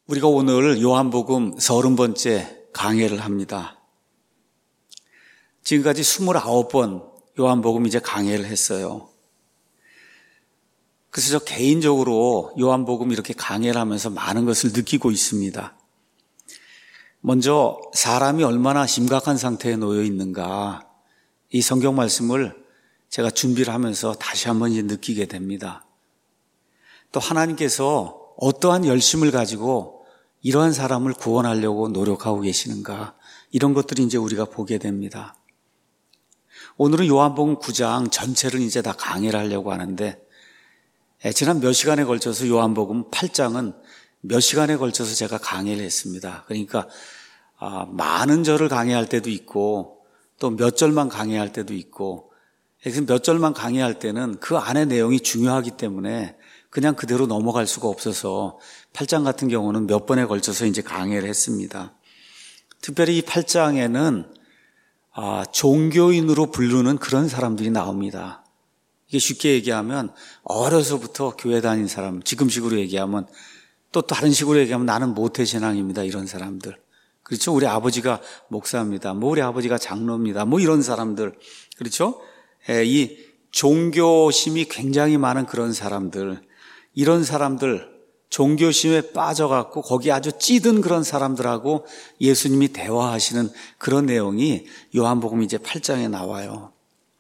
우리가 오늘 요한복음 30번째 강해를 합니다. 지금까지 29번 요한복음 이제 강해를 했어요. 그래서 저 개인적으로 요한복음 이렇게 강해를 하면서 많은 것을 느끼고 있습니다. 먼저 사람이 얼마나 심각한 상태에 놓여 있는가, 이 성경 말씀을 제가 준비를 하면서 다시 한번 이제 느끼게 됩니다. 또 하나님께서 어떠한 열심을 가지고 이러한 사람을 구원하려고 노력하고 계시는가, 이런 것들이 이제 우리가 보게 됩니다. 오늘은 요한복음 9장 전체를 이제 다 강해를 하려고 하는데, 지난 몇 시간에 걸쳐서 요한복음 8장은 몇 시간에 걸쳐서 제가 강해를 했습니다. 그러니까 많은 절을 강해할 때도 있고 또 몇 절만 강해할 때도 있고, 그래서 몇 절만 강해할 때는 그 안의 내용이 중요하기 때문에 그냥 그대로 넘어갈 수가 없어서 8장 같은 경우는 몇 번에 걸쳐서 이제 강해를 했습니다. 특별히 이 8장에는 종교인으로 부르는 그런 사람들이 나옵니다. 이게 쉽게 얘기하면 어려서부터 교회 다닌 사람, 지금식으로 얘기하면 또 다른 식으로 얘기하면 나는 모태신앙입니다, 이런 사람들. 그렇죠? 우리 아버지가 목사입니다, 우리 아버지가 장로입니다, 이런 사람들. 그렇죠? 이 종교심이 굉장히 많은 그런 사람들, 이런 사람들, 종교심에 빠져갖고 거기 아주 찌든 그런 사람들하고 예수님이 대화하시는 그런 내용이 요한복음 이제 8장에 나와요.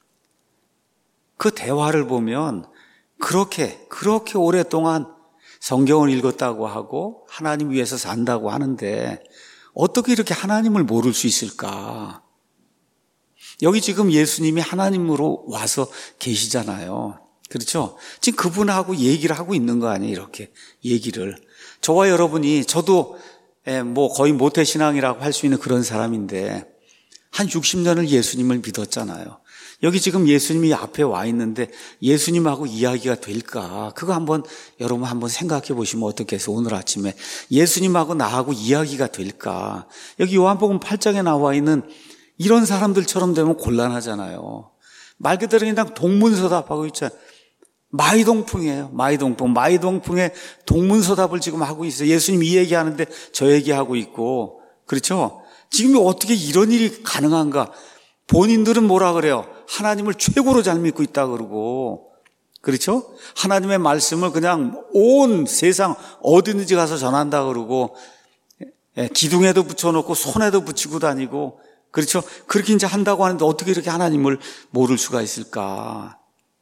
그 대화를 보면 그렇게 오랫동안 성경을 읽었다고 하고 하나님 위해서 산다고 하는데 어떻게 이렇게 하나님을 모를 수 있을까? 여기 지금 예수님이 하나님으로 와서 계시잖아요. 그렇죠? 지금 그분하고 얘기를 하고 있는 거 아니에요, 이렇게 얘기를. 저와 여러분이, 저도 거의 모태신앙이라고 할 수 있는 그런 사람인데 한 60년을 예수님을 믿었잖아요. 여기 지금 예수님이 앞에 와 있는데 예수님하고 이야기가 될까? 그거 여러분 한번 생각해 보시면 어떻겠어요? 오늘 아침에 예수님하고 나하고 이야기가 될까? 여기 요한복음 8장에 나와 있는 이런 사람들처럼 되면 곤란하잖아요. 말 그대로 그냥 동문서답하고 있잖아요. 마이동풍이에요. 마이동풍의 동문서답을 지금 하고 있어요. 예수님 이 얘기하는데 저 얘기하고 있고. 그렇죠? 지금 어떻게 이런 일이 가능한가? 본인들은 뭐라 그래요? 하나님을 최고로 잘 믿고 있다 그러고. 그렇죠? 하나님의 말씀을 그냥 온 세상 어디든지 가서 전한다 그러고, 기둥에도 붙여놓고 손에도 붙이고 다니고. 그렇죠? 그렇게 이제 한다고 하는데 어떻게 이렇게 하나님을 모를 수가 있을까?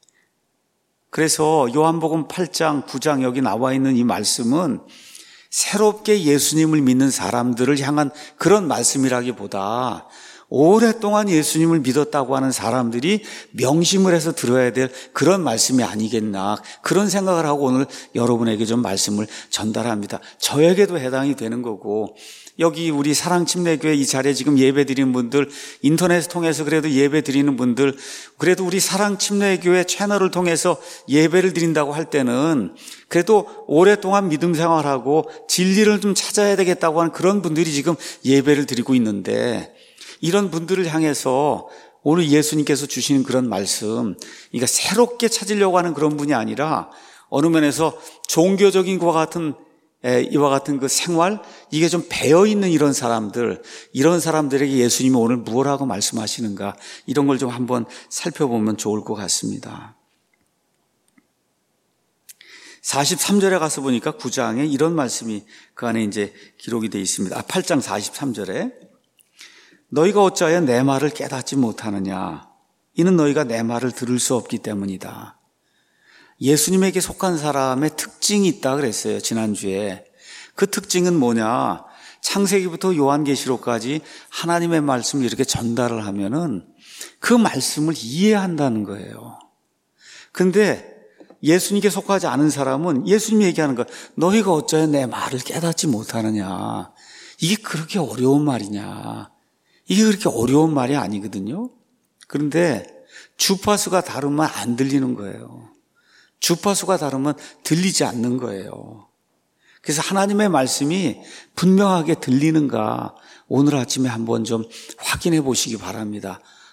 그래서 요한복음 8장, 9장 여기 나와 있는 이 말씀은 새롭게 예수님을 믿는 사람들을 향한 그런 말씀이라기보다 오랫동안 예수님을 믿었다고 하는 사람들이 명심을 해서 들어야 될 그런 말씀이 아니겠나, 그런 생각을 하고 오늘 여러분에게 좀 말씀을 전달합니다. 저에게도 해당이 되는 거고, 여기 우리 사랑침례교회 이 자리에 지금 예배 드리는 분들, 인터넷 통해서 그래도 예배 드리는 분들, 그래도 우리 사랑침례교회 채널을 통해서 예배를 드린다고 할 때는 그래도 오랫동안 믿음 생활하고 진리를 좀 찾아야 되겠다고 하는 그런 분들이 지금 예배를 드리고 있는데, 이런 분들을 향해서 오늘 예수님께서 주시는 그런 말씀, 그러니까 새롭게 찾으려고 하는 그런 분이 아니라 어느 면에서 종교적인 이와 같은 그 생활, 이게 좀 배어있는 이런 사람들에게 예수님이 오늘 무엇하고 말씀하시는가, 이런 걸 좀 한번 살펴보면 좋을 것 같습니다. 43절에 가서 보니까 9장에 이런 말씀이 그 안에 이제 기록이 되어 있습니다. 8장 43절에 너희가 어찌하여 내 말을 깨닫지 못하느냐? 이는 너희가 내 말을 들을 수 없기 때문이다. 예수님에게 속한 사람의 특징이 있다 그랬어요, 지난주에. 그 특징은 뭐냐? 창세기부터 요한계시록까지 하나님의 말씀을 이렇게 전달을 하면은 그 말씀을 이해한다는 거예요. 근데 예수님께 속하지 않은 사람은 예수님이 얘기하는 거, 너희가 어찌하여 내 말을 깨닫지 못하느냐? 이게 그렇게 어려운 말이냐? 이게 그렇게 어려운 말이 아니거든요. 그런데 주파수가 다르면 안 들리는 거예요. 주파수가 다르면 들리지 않는 거예요. 그래서 하나님의 말씀이 분명하게 들리는가 오늘 아침에 한번 좀 확인해 보시기 바랍니다.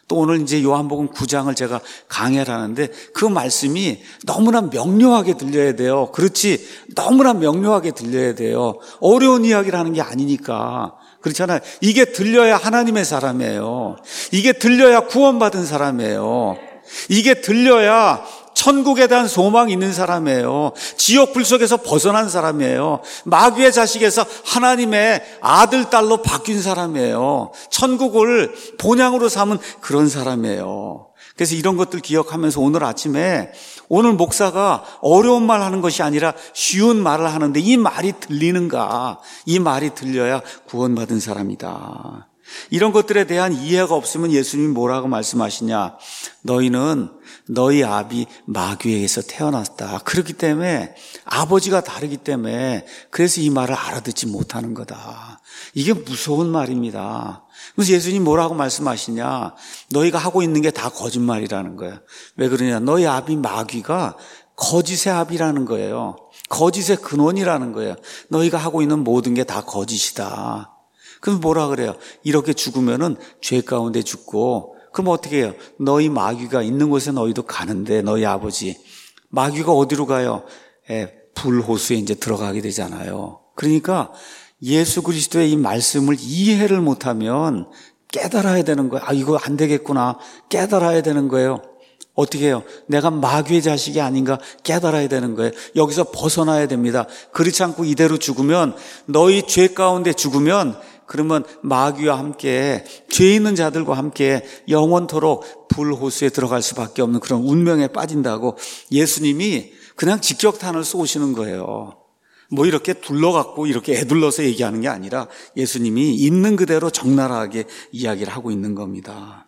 또 오늘 이제 요한복음 9장을 제가 강해를 하는데 그 말씀이 너무나 명료하게 들려야 돼요. 그렇지, 너무나 명료하게 들려야 돼요. 어려운 이야기를 하는 게 아니니까. 그렇잖아요. 이게 들려야 하나님의 사람이에요. 이게 들려야 구원받은 사람이에요. 이게 들려야 천국에 대한 소망이 있는 사람이에요. 지옥 불 속에서 벗어난 사람이에요. 마귀의 자식에서 하나님의 아들, 딸로 바뀐 사람이에요. 천국을 본향으로 삼은 그런 사람이에요. 그래서 이런 것들 기억하면서 오늘 아침에 오늘 목사가 어려운 말 하는 것이 아니라 쉬운 말을 하는데 이 말이 들리는가? 이 말이 들려야 구원받은 사람이다. 이런 것들에 대한 이해가 없으면 예수님이 뭐라고 말씀하시냐? 너희는 너희 아비 마귀에게서 태어났다. 그렇기 때문에 아버지가 다르기 때문에 그래서 이 말을 알아듣지 못하는 거다. 이게 무서운 말입니다. 그래서 예수님이 뭐라고 말씀하시냐? 너희가 하고 있는 게 다 거짓말이라는 거예요. 왜 그러냐? 너희 아비 마귀가 거짓의 아비라는 거예요. 거짓의 근원이라는 거예요. 너희가 하고 있는 모든 게 다 거짓이다. 그럼 뭐라 그래요? 이렇게 죽으면은 죄 가운데 죽고, 그럼 어떻게 해요? 너희 마귀가 있는 곳에 너희도 가는데, 너희 아버지. 마귀가 어디로 가요? 불호수에 이제 들어가게 되잖아요. 그러니까 예수 그리스도의 이 말씀을 이해를 못하면 깨달아야 되는 거예요. 이거 안 되겠구나. 깨달아야 되는 거예요. 어떻게 해요? 내가 마귀의 자식이 아닌가 깨달아야 되는 거예요. 여기서 벗어나야 됩니다. 그렇지 않고 이대로 죽으면, 너희 죄 가운데 죽으면, 그러면 마귀와 함께 죄 있는 자들과 함께 영원토록 불호수에 들어갈 수밖에 없는 그런 운명에 빠진다고 예수님이 그냥 직격탄을 쏘시는 거예요. 뭐 이렇게 둘러갖고 이렇게 애둘러서 얘기하는 게 아니라 예수님이 있는 그대로 적나라하게 이야기를 하고 있는 겁니다.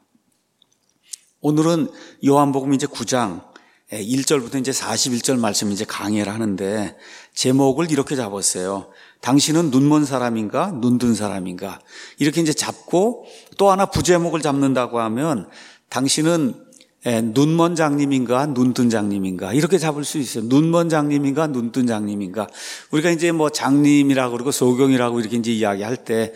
오늘은 요한복음 이제 9장 1절부터 이제 41절 말씀 이제 강해를 하는데 제목을 이렇게 잡았어요. 당신은 눈먼 사람인가 눈뜬 사람인가, 이렇게 이제 잡고 또 하나 부제목을 잡는다고 하면 당신은 눈먼 장님인가 눈뜬 장님인가, 이렇게 잡을 수 있어요. 눈먼 장님인가 눈뜬 장님인가. 우리가 이제 뭐 장님이라고 그러고 소경이라고 이렇게 이제 이야기할 때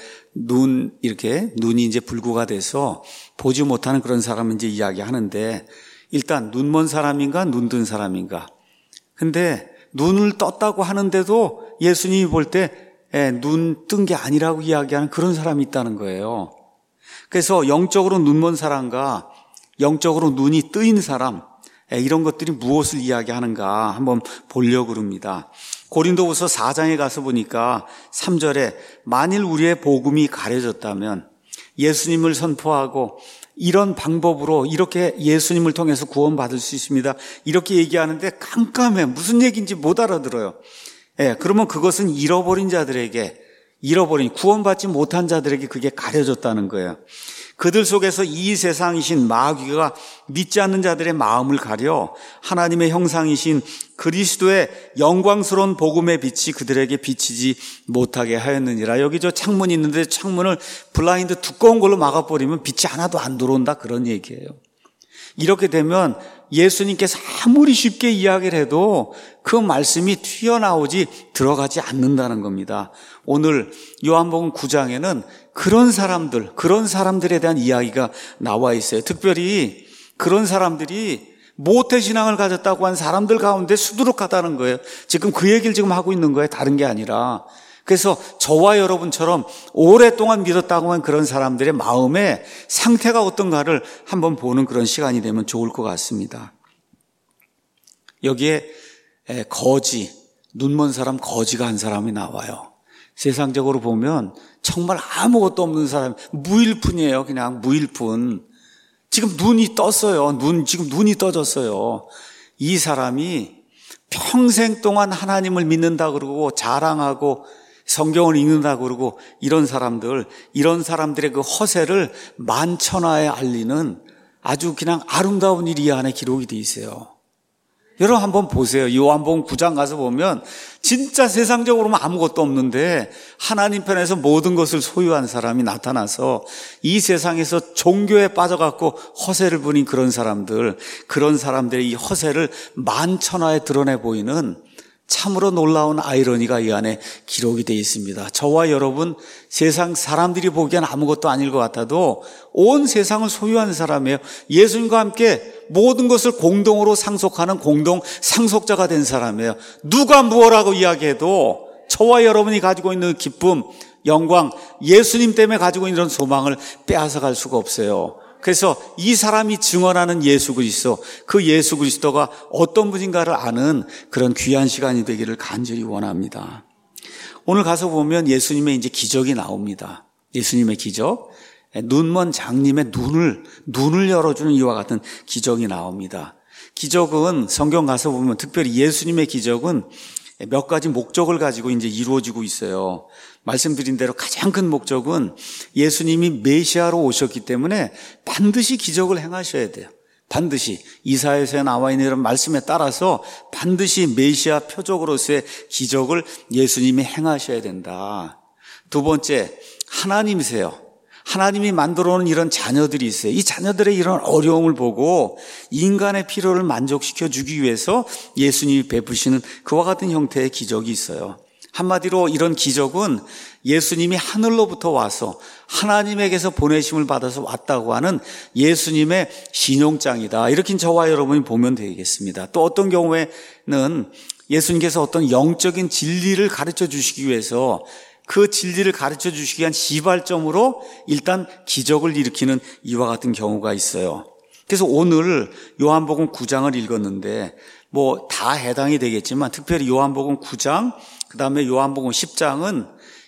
이렇게 눈이 이제 불구가 돼서 보지 못하는 그런 사람을 이제 이야기하는데, 일단 눈먼 사람인가 눈뜬 사람인가. 근데 눈을 떴다고 하는데도 예수님이 볼 때 눈 뜬 게 아니라고 이야기하는 그런 사람이 있다는 거예요. 그래서 영적으로 눈먼 사람과 영적으로 눈이 뜨인 사람, 이런 것들이 무엇을 이야기하는가 한번 보려고 합니다. 고린도후서 4장에 가서 보니까 3절에 만일 우리의 복음이 가려졌다면, 예수님을 선포하고 이런 방법으로 이렇게 예수님을 통해서 구원받을 수 있습니다, 이렇게 얘기하는데 깜깜해. 무슨 얘기인지 못 알아들어요. 그러면 그것은 잃어버린 자들에게, 구원받지 못한 자들에게 그게 가려졌다는 거예요. 그들 속에서 이 세상이신 마귀가 믿지 않는 자들의 마음을 가려 하나님의 형상이신 그리스도의 영광스러운 복음의 빛이 그들에게 비치지 못하게 하였느니라. 여기 저 창문이 있는데 창문을 블라인드 두꺼운 걸로 막아버리면 빛이 하나도 안 들어온다, 그런 얘기예요. 이렇게 되면 예수님께서 아무리 쉽게 이야기를 해도 그 말씀이 튀어나오지 들어가지 않는다는 겁니다. 오늘 요한복음 9장에는 그런 사람들에 대한 이야기가 나와 있어요. 특별히 그런 사람들이 모태신앙을 가졌다고 한 사람들 가운데 수두룩하다는 거예요. 지금 그 얘기를 지금 하고 있는 거예요. 다른 게 아니라. 그래서 저와 여러분처럼 오랫동안 믿었다고 한 그런 사람들의 마음의 상태가 어떤가를 한번 보는 그런 시간이 되면 좋을 것 같습니다. 여기에 눈먼 사람, 거지가 한 사람이 나와요. 세상적으로 보면 정말 아무것도 없는 사람, 무일푼이에요. 그냥 무일푼. 지금 눈이 떴어요. 지금 눈이 떠졌어요. 이 사람이 평생 동안 하나님을 믿는다 그러고 자랑하고 성경을 읽는다 그러고 이런 사람들의 그 허세를 만천하에 알리는 아주 그냥 아름다운 일이 이 안에 기록이 돼 있어요. 여러분 한번 보세요. 요한복음 9장 가서 보면 진짜 세상적으로는 아무것도 없는데 하나님 편에서 모든 것을 소유한 사람이 나타나서 이 세상에서 종교에 빠져갖고 허세를 부린 그런 사람들의 이 허세를 만천하에 드러내 보이는 참으로 놀라운 아이러니가 이 안에 기록이 되어 있습니다. 저와 여러분, 세상 사람들이 보기엔 아무것도 아닐 것 같아도 온 세상을 소유한 사람이에요. 예수님과 함께 모든 것을 공동으로 상속하는 공동 상속자가 된 사람이에요. 누가 무엇라고 이야기해도 저와 여러분이 가지고 있는 기쁨, 영광, 예수님 때문에 가지고 있는 이런 소망을 빼앗아갈 수가 없어요. 그래서 이 사람이 증언하는 예수 그리스도, 그 예수 그리스도가 어떤 분인가를 아는 그런 귀한 시간이 되기를 간절히 원합니다. 오늘 가서 보면 예수님의 이제 기적이 나옵니다. 예수님의 기적, 눈먼 장님의 눈을 열어주는 이와 같은 기적이 나옵니다. 기적은 성경 가서 보면 특별히 예수님의 기적은 몇 가지 목적을 가지고 이제 이루어지고 있어요. 말씀드린 대로 가장 큰 목적은 예수님이 메시아로 오셨기 때문에 반드시 기적을 행하셔야 돼요. 반드시 이사야서에 나와 있는 이런 말씀에 따라서 반드시 메시아 표적으로서의 기적을 예수님이 행하셔야 된다. 두 번째, 하나님이세요. 하나님이 만들어 놓은 이런 자녀들이 있어요. 이 자녀들의 이런 어려움을 보고 인간의 필요를 만족시켜 주기 위해서 예수님이 베푸시는 그와 같은 형태의 기적이 있어요. 한마디로 이런 기적은 예수님이 하늘로부터 와서 하나님에게서 보내심을 받아서 왔다고 하는 예수님의 신용장이다. 이렇게 저와 여러분이 보면 되겠습니다. 또 어떤 경우에는 예수님께서 어떤 영적인 진리를 가르쳐 주시기 위해서 그 진리를 가르쳐 주시기 위한 시발점으로 일단 기적을 일으키는 이와 같은 경우가 있어요. 그래서 오늘 요한복음 9장을 읽었는데 뭐 다 해당이 되겠지만 특별히 요한복음 9장, 그 다음에 요한복음 10장은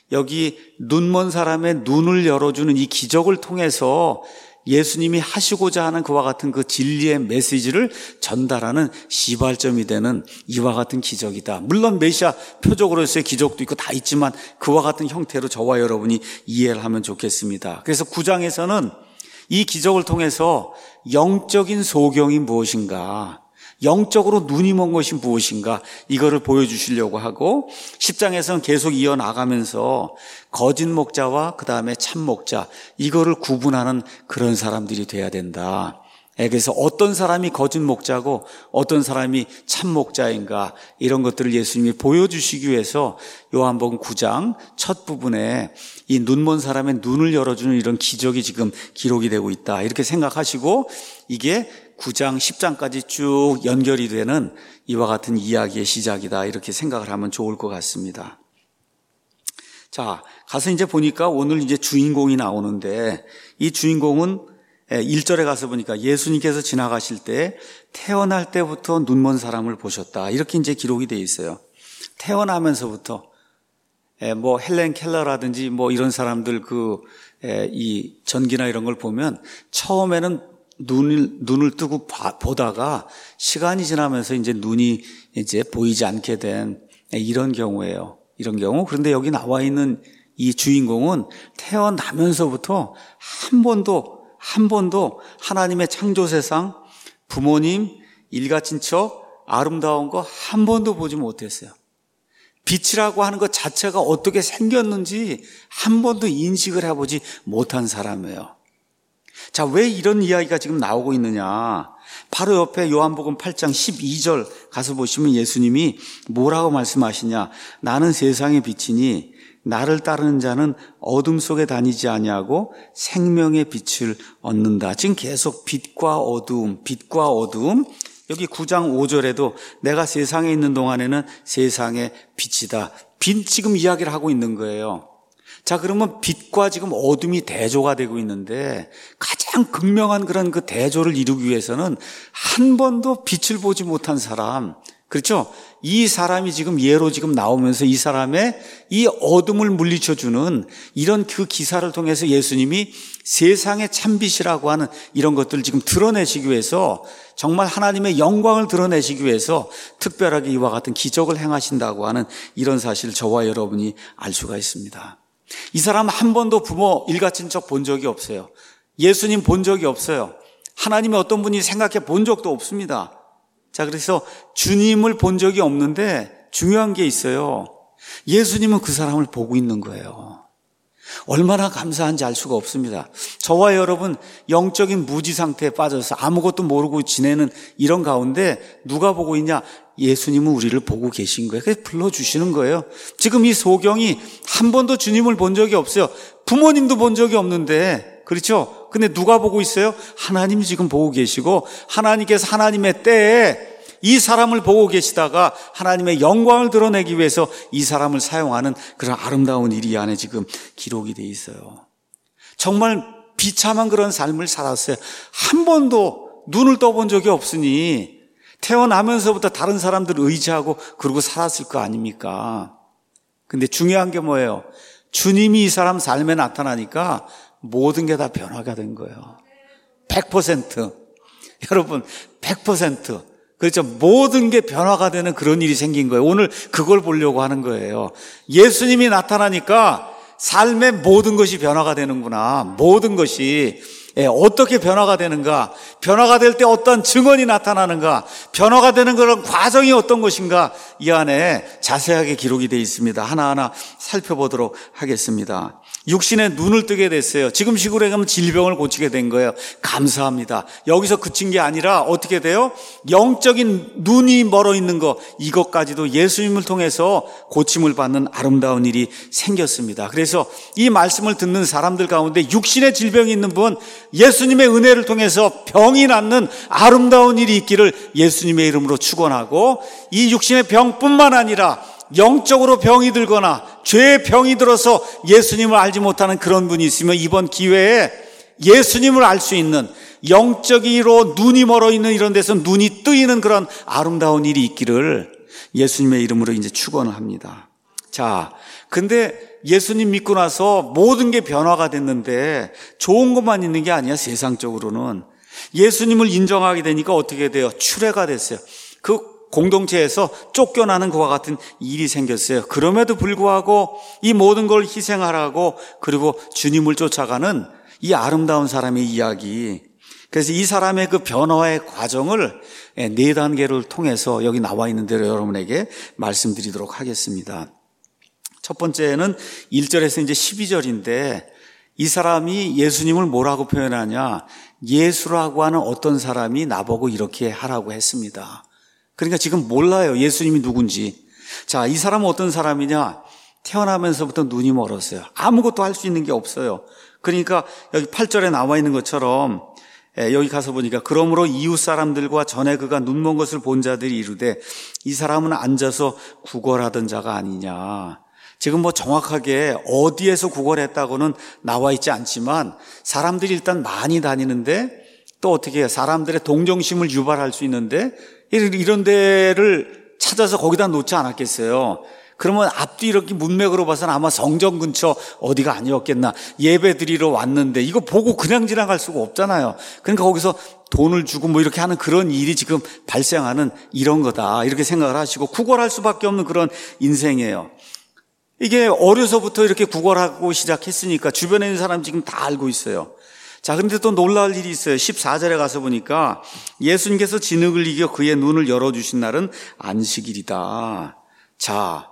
여기 눈먼 사람의 눈을 열어주는 이 기적을 통해서 예수님이 하시고자 하는 그와 같은 그 진리의 메시지를 전달하는 시발점이 되는 이와 같은 기적이다. 물론 메시아 표적으로서의 기적도 있고 다 있지만 그와 같은 형태로 저와 여러분이 이해를 하면 좋겠습니다. 그래서 9장에서는 이 기적을 통해서 영적인 소경이 무엇인가, 영적으로 눈이 먼 것이 무엇인가, 이거를 보여주시려고 하고 10장에서는 계속 이어나가면서 거짓 목자와 그 다음에 참 목자, 이거를 구분하는 그런 사람들이 돼야 된다. 그래서 어떤 사람이 거짓 목자고 어떤 사람이 참 목자인가, 이런 것들을 예수님이 보여주시기 위해서 요한복음 9장 첫 부분에 이 눈먼 사람의 눈을 열어주는 이런 기적이 지금 기록이 되고 있다, 이렇게 생각하시고 이게 9장, 10장까지 쭉 연결이 되는 이와 같은 이야기의 시작이다, 이렇게 생각을 하면 좋을 것 같습니다. 자, 가서 이제 보니까 오늘 이제 주인공이 나오는데 이 주인공은 1절에 가서 보니까 예수님께서 지나가실 때 태어날 때부터 눈먼 사람을 보셨다, 이렇게 이제 기록이 되어 있어요. 태어나면서부터 뭐 헬렌 켈러라든지 뭐 이런 사람들 이 전기나 이런 걸 보면 처음에는 눈을 뜨고 보다가 시간이 지나면서 이제 눈이 이제 보이지 않게 된 이런 경우예요. 이런 경우. 그런데 여기 나와 있는 이 주인공은 태어나면서부터 한 번도 하나님의 창조 세상, 부모님, 일가친척, 아름다운 거 한 번도 보지 못했어요. 빛이라고 하는 것 자체가 어떻게 생겼는지 한 번도 인식을 해보지 못한 사람이에요. 자, 왜 이런 이야기가 지금 나오고 있느냐? 바로 옆에 요한복음 8장 12절 가서 보시면 예수님이 뭐라고 말씀하시냐? 나는 세상의 빛이니 나를 따르는 자는 어둠 속에 다니지 아니하고 생명의 빛을 얻는다. 지금 계속 빛과 어둠. 여기 9장 5절에도 내가 세상에 있는 동안에는 세상의 빛이다. 빛 지금 이야기를 하고 있는 거예요. 자, 그러면 빛과 지금 어둠이 대조가 되고 있는데 가장 극명한 그런 그 대조를 이루기 위해서는 한 번도 빛을 보지 못한 사람, 그렇죠? 이 사람이 지금 예로 지금 나오면서 이 사람의 이 어둠을 물리쳐주는 이런 그 기사를 통해서 예수님이 세상의 참빛이라고 하는 이런 것들을 지금 드러내시기 위해서, 정말 하나님의 영광을 드러내시기 위해서 특별하게 이와 같은 기적을 행하신다고 하는 이런 사실을 저와 여러분이 알 수가 있습니다. 이 사람은 한 번도 부모, 일가친척 본 적이 없어요. 예수님 본 적이 없어요. 하나님의 어떤 분이 생각해 본 적도 없습니다. 자, 그래서 주님을 본 적이 없는데 중요한 게 있어요. 예수님은 그 사람을 보고 있는 거예요. 얼마나 감사한지 알 수가 없습니다. 저와 여러분 영적인 무지 상태에 빠져서 아무것도 모르고 지내는 이런 가운데 누가 보고 있냐? 예수님은 우리를 보고 계신 거예요. 그래서 불러주시는 거예요. 지금 이 소경이 한 번도 주님을 본 적이 없어요. 부모님도 본 적이 없는데, 그렇죠? 근데 누가 보고 있어요? 하나님이 지금 보고 계시고, 하나님께서 하나님의 때에 이 사람을 보고 계시다가 하나님의 영광을 드러내기 위해서 이 사람을 사용하는 그런 아름다운 일이 안에 지금 기록이 돼 있어요. 정말 비참한 그런 삶을 살았어요. 한 번도 눈을 떠본 적이 없으니 태어나면서부터 다른 사람들을 의지하고 그러고 살았을 거 아닙니까? 근데 중요한 게 뭐예요? 주님이 이 사람 삶에 나타나니까 모든 게 다 변화가 된 거예요. 100%. 여러분, 100%. 그렇죠. 모든 게 변화가 되는 그런 일이 생긴 거예요. 오늘 그걸 보려고 하는 거예요. 예수님이 나타나니까 삶의 모든 것이 변화가 되는구나. 모든 것이 어떻게 변화가 되는가? 변화가 될 때 어떤 증언이 나타나는가? 변화가 되는 그런 과정이 어떤 것인가? 이 안에 자세하게 기록이 되어 있습니다. 하나하나 살펴보도록 하겠습니다. 육신의 눈을 뜨게 됐어요. 지금 시골에 가면 질병을 고치게 된 거예요. 감사합니다. 여기서 그친 게 아니라 어떻게 돼요? 영적인 눈이 멀어 있는 거, 이것까지도 예수님을 통해서 고침을 받는 아름다운 일이 생겼습니다. 그래서 이 말씀을 듣는 사람들 가운데 육신의 질병이 있는 분, 예수님의 은혜를 통해서 병이 낫는 아름다운 일이 있기를 예수님의 이름으로 축원하고, 이 육신의 병뿐만 아니라 영적으로 병이 들거나 죄의 병이 들어서 예수님을 알지 못하는 그런 분이 있으면 이번 기회에 예수님을 알 수 있는, 영적으로 눈이 멀어 있는 이런 데서 눈이 뜨이는 그런 아름다운 일이 있기를 예수님의 이름으로 이제 축원을 합니다. 자, 근데 예수님 믿고 나서 모든 게 변화가 됐는데 좋은 것만 있는 게 아니야. 세상적으로는 예수님을 인정하게 되니까 어떻게 돼요? 추례가 됐어요. 그 공동체에서 쫓겨나는 것과 같은 일이 생겼어요. 그럼에도 불구하고 이 모든 걸 희생하라고, 그리고 주님을 쫓아가는 이 아름다운 사람의 이야기. 그래서 이 사람의 그 변화의 과정을 4단계를 통해서 여기 나와 있는 대로 여러분에게 말씀드리도록 하겠습니다. 첫 번째는 1절에서 이제 12절인데, 이 사람이 예수님을 뭐라고 표현하냐? 예수라고 하는 어떤 사람이 나보고 이렇게 하라고 했습니다. 그러니까 지금 몰라요. 예수님이 누군지. 자, 이 사람은 어떤 사람이냐? 태어나면서부터 눈이 멀었어요. 아무것도 할 수 있는 게 없어요. 그러니까 여기 8절에 나와 있는 것처럼 여기 가서 보니까 그러므로 이웃 사람들과 전에 그가 눈먼 것을 본 자들이 이르되 이 사람은 앉아서 구걸하던 자가 아니냐. 지금 뭐 정확하게 어디에서 구걸했다고는 나와 있지 않지만 사람들이 일단 많이 다니는데 또 어떻게 해요? 사람들의 동정심을 유발할 수 있는데 이런 데를 찾아서 거기다 놓지 않았겠어요? 그러면 앞뒤 이렇게 문맥으로 봐서는 아마 성전 근처 어디가 아니었겠나. 예배 드리러 왔는데 이거 보고 그냥 지나갈 수가 없잖아요. 그러니까 거기서 돈을 주고 뭐 이렇게 하는 그런 일이 지금 발생하는 이런 거다, 이렇게 생각을 하시고 구걸할 수밖에 없는 그런 인생이에요. 이게 어려서부터 이렇게 구걸하고 시작했으니까 주변에 있는 사람 지금 다 알고 있어요. 자, 그런데 또 놀라울 일이 있어요. 14절에 가서 보니까 예수님께서 진흙을 이겨 그의 눈을 열어주신 날은 안식일이다. 자,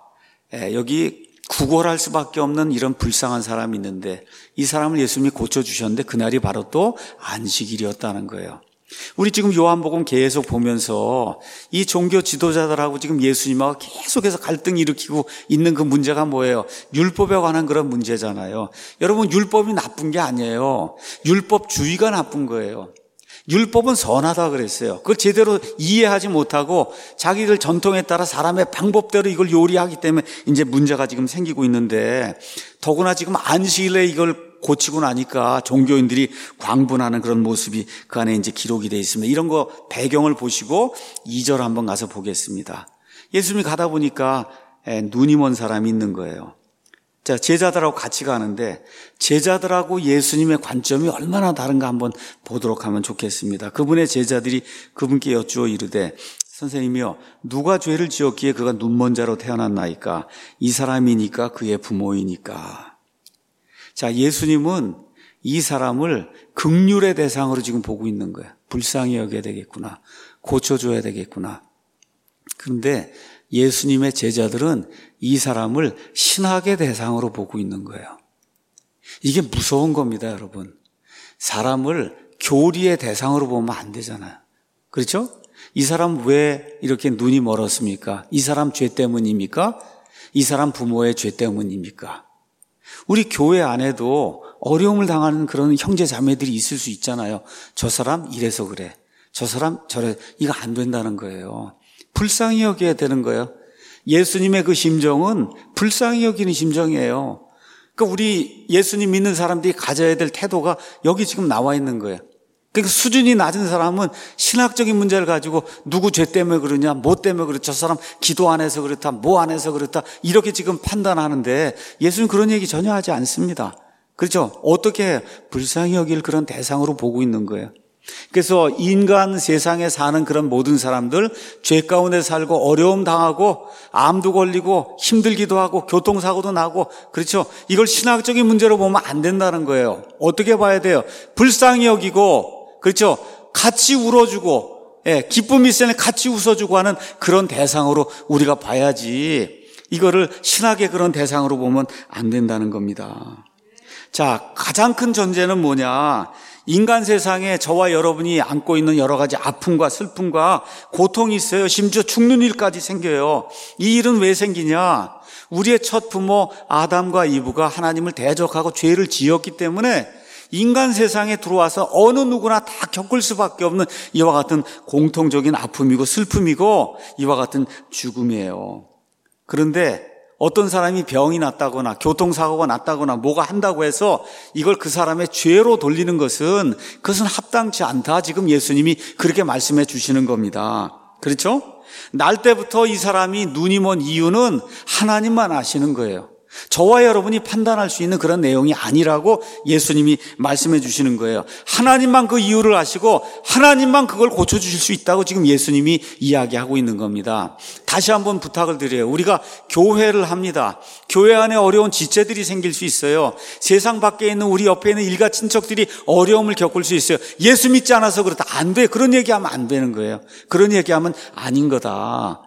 여기 구걸할 수밖에 없는 이런 불쌍한 사람이 있는데 이 사람을 예수님이 고쳐주셨는데 그날이 바로 또 안식일이었다는 거예요. 우리 지금 요한복음 계속 보면서 이 종교 지도자들하고 지금 예수님하고 계속해서 갈등을 일으키고 있는 그 문제가 뭐예요? 율법에 관한 그런 문제잖아요. 여러분, 율법이 나쁜 게 아니에요. 율법주의가 나쁜 거예요. 율법은 선하다 그랬어요. 그걸 제대로 이해하지 못하고 자기들 전통에 따라 사람의 방법대로 이걸 요리하기 때문에 이제 문제가 지금 생기고 있는데, 더구나 지금 안식일에 이걸 고치고 나니까 종교인들이 광분하는 그런 모습이 그 안에 이제 기록이 되어 있습니다. 이런 거 배경을 보시고 2절 한번 가서 보겠습니다. 예수님이 가다 보니까 눈이 먼 사람이 있는 거예요. 자, 제자들하고 같이 가는데 제자들하고 예수님의 관점이 얼마나 다른가 한번 보도록 하면 좋겠습니다. 그분의 제자들이 그분께 여쭈어 이르되 선생님이여, 누가 죄를 지었기에 그가 눈먼 자로 태어났나이까? 이 사람이니까 그의 부모이니까. 자, 예수님은 이 사람을 긍휼의 대상으로 지금 보고 있는 거예요. 불쌍히 여겨야 되겠구나. 고쳐줘야 되겠구나. 그런데 예수님의 제자들은 이 사람을 신학의 대상으로 보고 있는 거예요. 이게 무서운 겁니다, 여러분. 사람을 교리의 대상으로 보면 안 되잖아요. 그렇죠? 이 사람 왜 이렇게 눈이 멀었습니까? 이 사람 죄 때문입니까? 이 사람 부모의 죄 때문입니까? 우리 교회 안에도 어려움을 당하는 그런 형제 자매들이 있을 수 있잖아요. 저 사람 이래서 그래. 저 사람 저래. 이거 안 된다는 거예요. 불쌍히 여겨야 되는 거예요. 예수님의 그 심정은 불쌍히 여기는 심정이에요. 그러니까 우리 예수님 믿는 사람들이 가져야 될 태도가 여기 지금 나와 있는 거예요. 그러니까 수준이 낮은 사람은 신학적인 문제를 가지고 누구 죄 때문에 그러냐, 뭐 때문에 그렇다, 저 사람 기도 안 해서 그렇다, 뭐 안 해서 그렇다, 이렇게 지금 판단하는데 예수님 그런 얘기 전혀 하지 않습니다. 그렇죠? 어떻게 불쌍히 여길 그런 대상으로 보고 있는 거예요. 그래서 인간 세상에 사는 그런 모든 사람들, 죄 가운데 살고 어려움 당하고 암도 걸리고 힘들기도 하고 교통사고도 나고, 그렇죠? 이걸 신학적인 문제로 보면 안 된다는 거예요. 어떻게 봐야 돼요? 불쌍히 여기고, 그렇죠? 같이 울어주고, 기쁨이 있으면 같이 웃어주고 하는 그런 대상으로 우리가 봐야지, 이거를 신학의 그런 대상으로 보면 안 된다는 겁니다. 자, 가장 큰 전제는 뭐냐? 인간 세상에 저와 여러분이 안고 있는 여러 가지 아픔과 슬픔과 고통이 있어요. 심지어 죽는 일까지 생겨요. 이 일은 왜 생기냐? 우리의 첫 부모 아담과 이브가 하나님을 대적하고 죄를 지었기 때문에 인간 세상에 들어와서 어느 누구나 다 겪을 수밖에 없는 이와 같은 공통적인 아픔이고 슬픔이고 이와 같은 죽음이에요. 그런데 어떤 사람이 병이 났다거나 교통사고가 났다거나 뭐가 한다고 해서 이걸 그 사람의 죄로 돌리는 것은 그것은 합당치 않다. 지금 예수님이 그렇게 말씀해 주시는 겁니다. 그렇죠? 날 때부터 이 사람이 눈이 먼 이유는 하나님만 아시는 거예요. 저와 여러분이 판단할 수 있는 그런 내용이 아니라고 예수님이 말씀해 주시는 거예요. 하나님만 그 이유를 아시고 하나님만 그걸 고쳐주실 수 있다고 지금 예수님이 이야기하고 있는 겁니다. 다시 한번 부탁을 드려요. 우리가 교회를 합니다. 교회 안에 어려운 지체들이 생길 수 있어요. 세상 밖에 있는 우리 옆에 있는 일가 친척들이 어려움을 겪을 수 있어요. 예수 믿지 않아서 그렇다. 안 돼. 그런 얘기하면 안 되는 거예요. 그런 얘기하면 아닌 거다.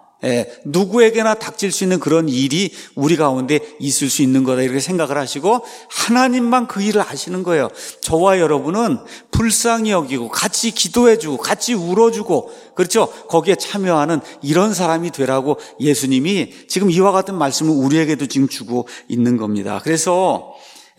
누구에게나 닥칠 수 있는 그런 일이 우리 가운데 있을 수 있는 거다 이렇게 생각을 하시고 하나님만 그 일을 하시는 거예요. 저와 여러분은 불쌍히 여기고 같이 기도해주고 같이 울어주고, 그렇죠? 거기에 참여하는 이런 사람이 되라고 예수님이 지금 이와 같은 말씀을 우리에게도 지금 주고 있는 겁니다. 그래서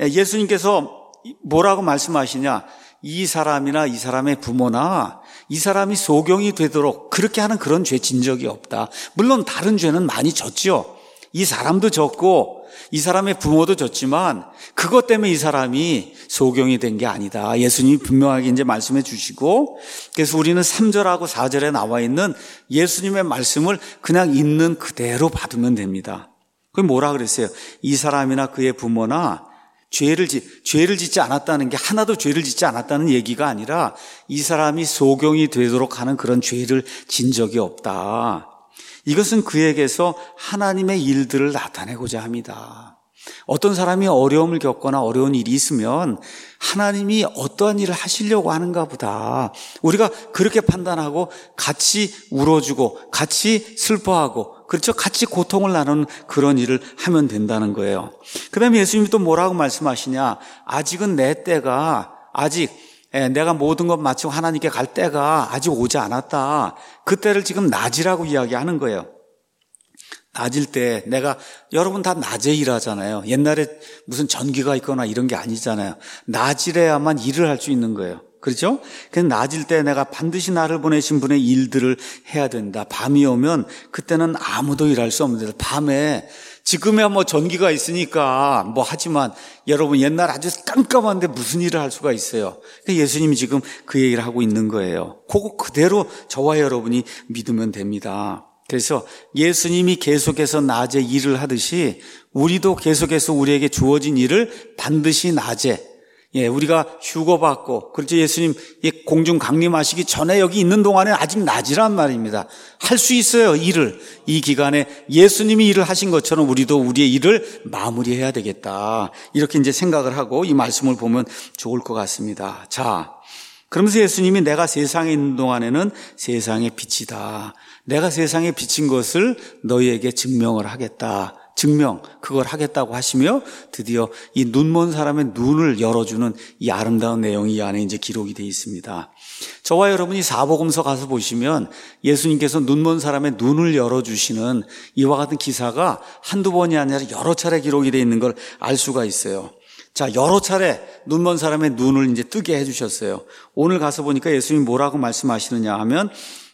예수님께서 뭐라고 말씀하시냐? 이 사람이나 이 사람의 부모나 이 사람이 소경이 되도록 그렇게 하는 그런 죄 진 적이 없다. 물론 다른 죄는 많이 졌죠. 이 사람도 졌고 이 사람의 부모도 졌지만 그것 때문에 이 사람이 소경이 된 게 아니다. 예수님이 분명하게 이제 말씀해 주시고, 그래서 우리는 3절하고 4절에 나와 있는 예수님의 말씀을 그냥 있는 그대로 받으면 됩니다. 그게 뭐라 그랬어요? 이 사람이나 그의 부모나 죄를 짓지 않았다는 게 하나도 죄를 짓지 않았다는 얘기가 아니라 이 사람이 소경이 되도록 하는 그런 죄를 진 적이 없다. 이것은 그에게서 하나님의 일들을 나타내고자 합니다. 어떤 사람이 어려움을 겪거나 어려운 일이 있으면 하나님이 어떠한 일을 하시려고 하는가 보다. 우리가 그렇게 판단하고 같이 울어주고 같이 슬퍼하고, 그렇죠? 같이 고통을 나누는 그런 일을 하면 된다는 거예요. 그 다음에 예수님이 또 뭐라고 말씀하시냐? 아직은 내 때가 내가 모든 것 마치고 하나님께 갈 때가 아직 오지 않았다. 그 때를 지금 낮이라고 이야기하는 거예요. 낮일 때 여러분 다 낮에 일하잖아요. 옛날에 무슨 전기가 있거나 이런 게 아니잖아요. 낮이래야만 일을 할 수 있는 거예요. 그렇죠? 그래서 낮일 때 내가 반드시 나를 보내신 분의 일들을 해야 된다. 밤이 오면 그때는 아무도 일할 수 없는데, 밤에 지금야 뭐 전기가 있으니까 뭐 하지만 여러분 옛날 아주 깜깜한데 무슨 일을 할 수가 있어요. 예수님이 지금 그 얘기를 하고 있는 거예요. 그거 그대로 저와 여러분이 믿으면 됩니다. 그래서 예수님이 계속해서 낮에 일을 하듯이 우리도 계속해서 우리에게 주어진 일을 반드시 낮에, 우리가 휴거받고, 그렇죠? 예수님 공중 강림하시기 전에 여기 있는 동안에 아직 낮이란 말입니다. 할 수 있어요, 일을. 이 기간에 예수님이 일을 하신 것처럼 우리도 우리의 일을 마무리해야 되겠다. 이렇게 이제 생각을 하고 이 말씀을 보면 좋을 것 같습니다. 자, 그러면서 예수님이 내가 세상에 있는 동안에는 세상의 빛이다. 내가 세상에 비친 것을 너희에게 증명을 하겠다. 증명, 그걸 하겠다고 하시며 드디어 이 눈먼 사람의 눈을 열어주는 이 아름다운 내용이 이 안에 이제 기록이 되어 있습니다. 저와 여러분이 사복음서 가서 보시면 예수님께서 눈먼 사람의 눈을 열어주시는 이와 같은 기사가 한두 번이 아니라 여러 차례 기록이 되어 있는 걸 알 수가 있어요. 자, 여러 차례 눈먼 사람의 눈을 이제 뜨게 해주셨어요. 오늘 가서 보니까 예수님이 뭐라고 말씀하시느냐 하면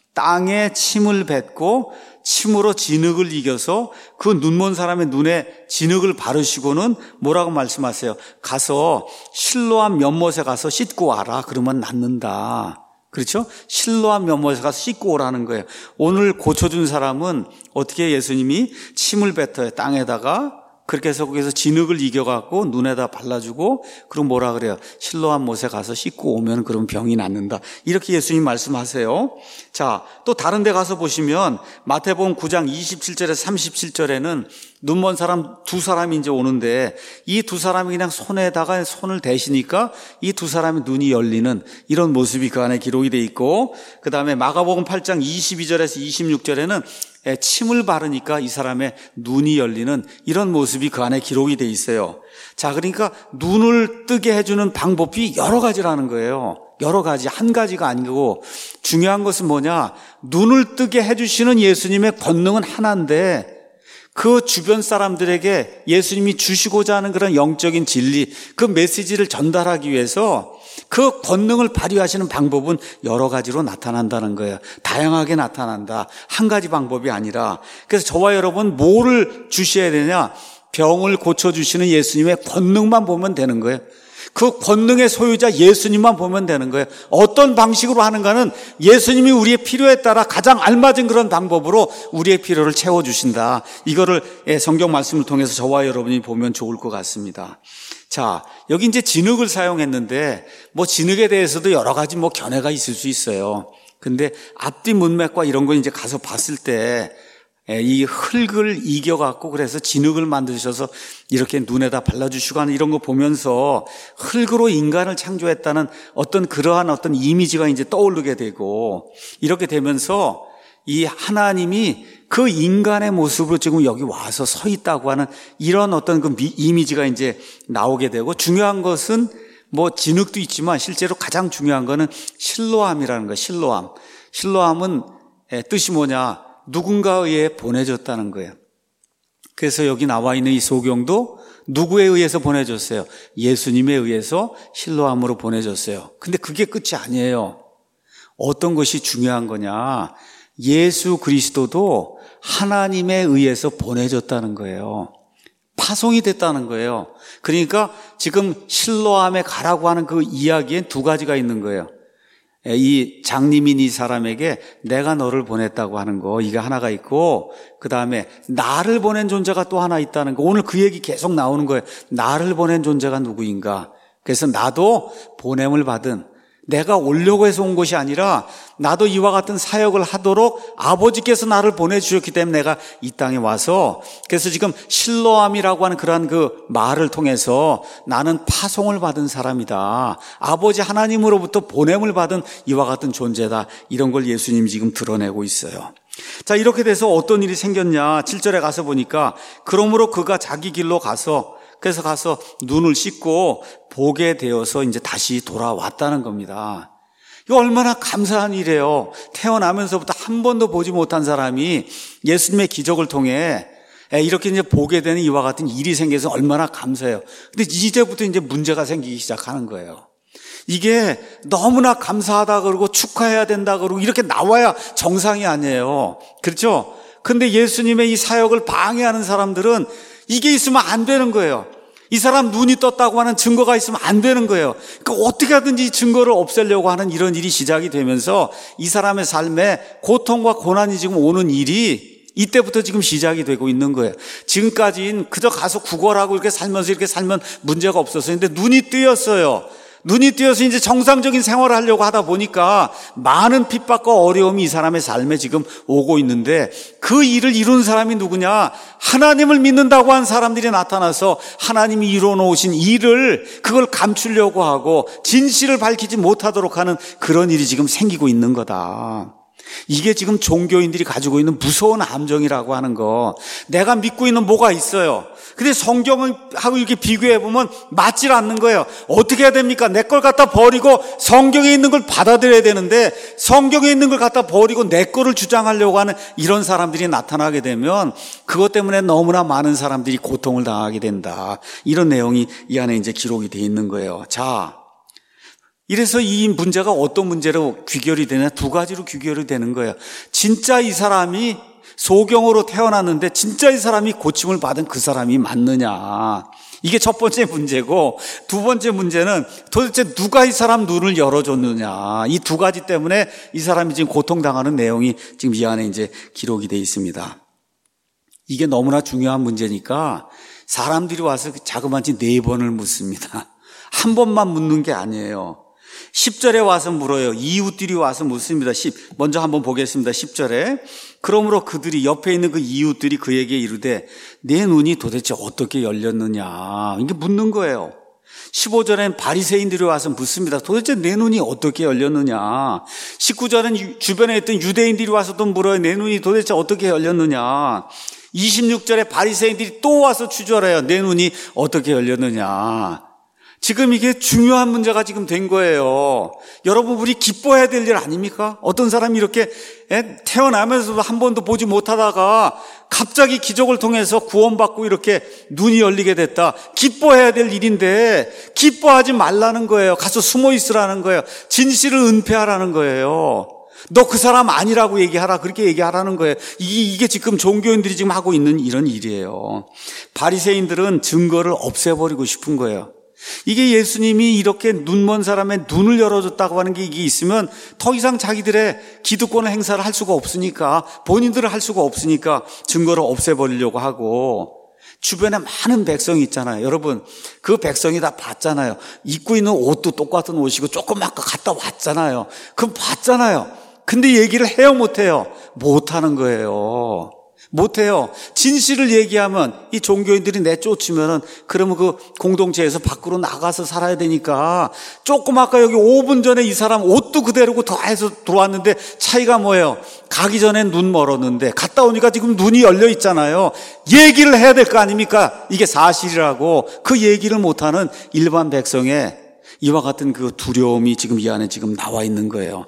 땅에 침을 뱉고 침으로 진흙을 이겨서 그 눈먼 사람의 눈에 진흙을 바르시고는 뭐라고 말씀하세요? 가서 실로암 연못에 가서 씻고 와라. 그러면 낫는다. 그렇죠? 실로암 연못에 가서 씻고 오라는 거예요. 오늘 고쳐준 사람은 어떻게 예수님이 침을 뱉어요. 땅에다가 그렇게 해서 거기서 진흙을 이겨갖고 눈에다 발라주고 그럼 뭐라 그래요? 실로암 못에 가서 씻고 오면 그럼 병이 낫는다. 이렇게 예수님 말씀하세요. 자, 또 다른 데 가서 보시면 마태복음 9장 27절에서 37절에는 눈먼 사람 두 사람이 이제 오는데 이 두 사람이 그냥 손에다가 손을 대시니까 이 두 사람의 눈이 열리는 이런 모습이 그 안에 기록이 돼 있고, 그 다음에 마가복음 8장 22절에서 26절에는 침을 바르니까 이 사람의 눈이 열리는 이런 모습이 그 안에 기록이 돼 있어요. 자, 그러니까 눈을 뜨게 해주는 방법이 여러 가지라는 거예요. 여러 가지, 한 가지가 아니고 중요한 것은 뭐냐? 눈을 뜨게 해주시는 예수님의 권능은 하나인데 그 주변 사람들에게 예수님이 주시고자 하는 그런 영적인 진리, 그 메시지를 전달하기 위해서 그 권능을 발휘하시는 방법은 여러 가지로 나타난다는 거예요. 다양하게 나타난다. 한 가지 방법이 아니라. 그래서 저와 여러분 뭐를 주셔야 되냐? 병을 고쳐주시는 예수님의 권능만 보면 되는 거예요. 그 권능의 소유자 예수님만 보면 되는 거예요. 어떤 방식으로 하는가는 예수님이 우리의 필요에 따라 가장 알맞은 그런 방법으로 우리의 필요를 채워주신다. 이거를 성경 말씀을 통해서 저와 여러분이 보면 좋을 것 같습니다. 자, 여기 이제 진흙을 사용했는데 뭐 진흙에 대해서도 여러 가지 뭐 견해가 있을 수 있어요. 근데 앞뒤 문맥과 이런 거 이제 가서 봤을 때 이 흙을 이겨갖고 그래서 진흙을 만드셔서 이렇게 눈에다 발라주시고 하는 이런 거 보면서 흙으로 인간을 창조했다는 어떤 그러한 어떤 이미지가 이제 떠오르게 되고 이렇게 되면서 이 하나님이 그 인간의 모습으로 지금 여기 와서 서 있다고 하는 이런 어떤 그 이미지가 이제 나오게 되고 중요한 것은 뭐 진흙도 있지만 실제로 가장 중요한 거는 실로암이라는 거예요. 실로암. 실로암은 뜻이 뭐냐? 누군가에 의해 보내졌다는 거예요. 그래서 여기 나와 있는 이 소경도 누구에 의해서 보내졌어요? 예수님에 의해서 실로암으로 보내졌어요. 근데 그게 끝이 아니에요. 어떤 것이 중요한 거냐? 예수 그리스도도 하나님에 의해서 보내졌다는 거예요. 파송이 됐다는 거예요. 그러니까 지금 실로암에 가라고 하는 그 이야기엔 두 가지가 있는 거예요. 이 장님인 이 사람에게 내가 너를 보냈다고 하는 거, 이게 하나가 있고, 그 다음에 나를 보낸 존재가 또 하나 있다는 거. 오늘 그 얘기 계속 나오는 거예요. 나를 보낸 존재가 누구인가? 그래서 나도 보냄을 받은, 내가 오려고 해서 온 것이 아니라 나도 이와 같은 사역을 하도록 아버지께서 나를 보내주셨기 때문에 내가 이 땅에 와서, 그래서 지금 실로암이라고 하는 그러한 그 말을 통해서 나는 파송을 받은 사람이다, 아버지 하나님으로부터 보냄을 받은 이와 같은 존재다, 이런 걸 예수님이 지금 드러내고 있어요. 자, 이렇게 돼서 어떤 일이 생겼냐? 7절에 가서 보니까 그러므로 그가 자기 길로 가서, 그래서 가서 눈을 씻고 보게 되어서 이제 다시 돌아왔다는 겁니다. 이거 얼마나 감사한 일이에요. 태어나면서부터 한 번도 보지 못한 사람이 예수님의 기적을 통해 이렇게 이제 보게 되는 이와 같은 일이 생겨서 얼마나 감사해요. 근데 이제부터 이제 문제가 생기기 시작하는 거예요. 이게 너무나 감사하다 그러고 축하해야 된다 그러고 이렇게 나와야 정상이 아니에요. 그렇죠? 근데 예수님의 이 사역을 방해하는 사람들은 이게 있으면 안 되는 거예요. 이 사람 눈이 떴다고 하는 증거가 있으면 안 되는 거예요. 그러니까 어떻게 하든지 이 증거를 없애려고 하는 이런 일이 시작이 되면서 이 사람의 삶에 고통과 고난이 지금 오는 일이 이때부터 지금 시작이 되고 있는 거예요. 지금까지는 그저 가서 구걸하고 이렇게 살면서 이렇게 살면 문제가 없었어요. 근데 눈이 뜨였어요. 눈이 뜨여서 이제 정상적인 생활을 하려고 하다 보니까 많은 핍박과 어려움이 이 사람의 삶에 지금 오고 있는데 그 일을 이룬 사람이 누구냐? 하나님을 믿는다고 한 사람들이 나타나서 하나님이 이루어놓으신 일을 그걸 감추려고 하고 진실을 밝히지 못하도록 하는 그런 일이 지금 생기고 있는 거다. 이게 지금 종교인들이 가지고 있는 무서운 함정이라고 하는 거. 내가 믿고 있는 뭐가 있어요. 근데 성경하고 이렇게 비교해보면 맞질 않는 거예요. 어떻게 해야 됩니까? 내 걸 갖다 버리고 성경에 있는 걸 받아들여야 되는데 성경에 있는 걸 갖다 버리고 내 거를 주장하려고 하는 이런 사람들이 나타나게 되면 그것 때문에 너무나 많은 사람들이 고통을 당하게 된다. 이런 내용이 이 안에 이제 기록이 되어 있는 거예요. 자, 이래서 이 문제가 어떤 문제로 귀결이 되냐? 두 가지로 귀결이 되는 거예요. 진짜 이 사람이 소경으로 태어났는데 진짜 이 사람이 고침을 받은 그 사람이 맞느냐. 이게 첫 번째 문제고, 두 번째 문제는 도대체 누가 이 사람 눈을 열어줬느냐. 이 두 가지 때문에 이 사람이 지금 고통당하는 내용이 지금 이 안에 이제 기록이 되어 있습니다. 이게 너무나 중요한 문제니까 사람들이 와서 자그마치 4번을 묻습니다. 한 번만 묻는 게 아니에요. 10절에 와서 물어요. 이웃들이 와서 묻습니다. 먼저 한번 보겠습니다. 10절에. 그러므로 그들이 옆에 있는 그 이웃들이 그에게 이르되 내 눈이 도대체 어떻게 열렸느냐. 이게 묻는 거예요. 15절엔 바리새인들이 와서 묻습니다. 도대체 내 눈이 어떻게 열렸느냐. 19절엔 주변에 있던 유대인들이 와서 또 물어요. 내 눈이 도대체 어떻게 열렸느냐. 26절에 바리새인들이 또 와서 추절해요. 내 눈이 어떻게 열렸느냐. 지금 이게 중요한 문제가 지금 된 거예요. 여러분, 우리 기뻐해야 될 일 아닙니까? 어떤 사람이 이렇게 태어나면서도 한 번도 보지 못하다가 갑자기 기적을 통해서 구원받고 이렇게 눈이 열리게 됐다. 기뻐해야 될 일인데 기뻐하지 말라는 거예요. 가서 숨어 있으라는 거예요. 진실을 은폐하라는 거예요. 너 그 사람 아니라고 얘기하라. 그렇게 얘기하라는 거예요. 이게 지금 종교인들이 지금 하고 있는 이런 일이에요. 바리새인들은 증거를 없애버리고 싶은 거예요. 이게 예수님이 이렇게 눈먼 사람의 눈을 열어줬다고 하는 게 이게 있으면 더 이상 자기들의 기득권을 행사를 할 수가 없으니까, 본인들을 할 수가 없으니까 증거를 없애버리려고 하고, 주변에 많은 백성이 있잖아요. 여러분, 그 백성이 다 봤잖아요. 입고 있는 옷도 똑같은 옷이고 조금 아까 갔다 왔잖아요. 그럼 봤잖아요. 근데 얘기를 해요, 못해요? 못하는 거예요. 못해요. 진실을 얘기하면 이 종교인들이 내쫓으면은 그러면 그 공동체에서 밖으로 나가서 살아야 되니까 조금 아까 여기 5분 전에 이 사람 옷도 그대로고 더 해서 들어왔는데 차이가 뭐예요? 가기 전엔 눈 멀었는데 갔다 오니까 지금 눈이 열려 있잖아요. 얘기를 해야 될 거 아닙니까? 이게 사실이라고. 그 얘기를 못하는 일반 백성의 이와 같은 그 두려움이 지금 이 안에 지금 나와 있는 거예요.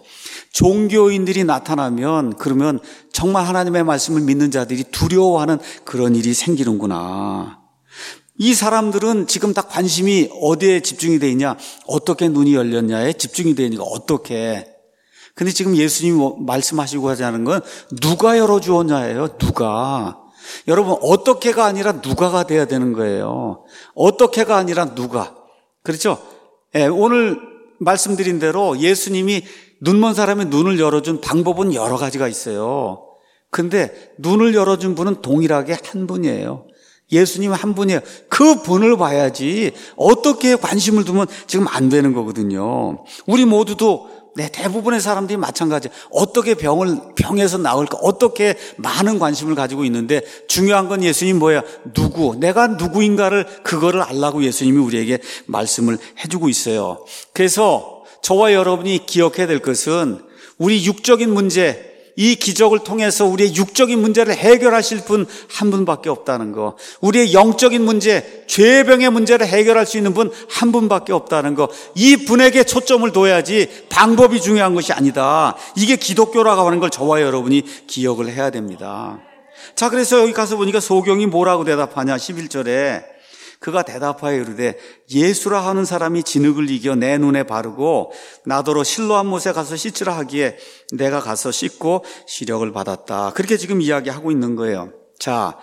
종교인들이 나타나면 그러면 정말 하나님의 말씀을 믿는 자들이 두려워하는 그런 일이 생기는구나. 이 사람들은 지금 다 관심이 어디에 집중이 되어 있냐, 어떻게 눈이 열렸냐에 집중이 되니까 어떻게. 근데 지금 예수님이 말씀하시고 하자는 건 누가 열어주었냐예요. 누가. 여러분, 어떻게가 아니라 누가가 돼야 되는 거예요. 어떻게가 아니라 누가. 그렇죠? 예, 오늘 말씀드린 대로 예수님이 눈먼 사람의 눈을 열어준 방법은 여러 가지가 있어요. 근데 눈을 열어준 분은 동일하게 한 분이에요. 예수님 한 분이에요. 그 분을 봐야지 어떻게 관심을 두면 지금 안 되는 거거든요. 우리 모두도 대부분의 사람들이 마찬가지예요. 어떻게 병에서 나올까? 어떻게 많은 관심을 가지고 있는데 중요한 건 예수님 뭐예요? 누구? 내가 누구인가를 그거를 알라고 예수님이 우리에게 말씀을 해주고 있어요. 그래서 저와 여러분이 기억해야 될 것은 우리 육적인 문제, 이 기적을 통해서 우리의 육적인 문제를 해결하실 분 한 분밖에 없다는 거. 우리의 영적인 문제, 죄병의 문제를 해결할 수 있는 분 한 분밖에 없다는 거. 이 분에게 초점을 둬야지 방법이 중요한 것이 아니다. 이게 기독교라고 하는 걸 저와 여러분이 기억을 해야 됩니다. 자, 그래서 여기 가서 보니까 소경이 뭐라고 대답하냐. 11절에 그가 대답하여 이르되 예수라 하는 사람이 진흙을 이겨 내 눈에 바르고 나더러 실로암 못에 가서 씻으라 하기에 내가 가서 씻고 시력을 받았다. 그렇게 지금 이야기하고 있는 거예요. 자,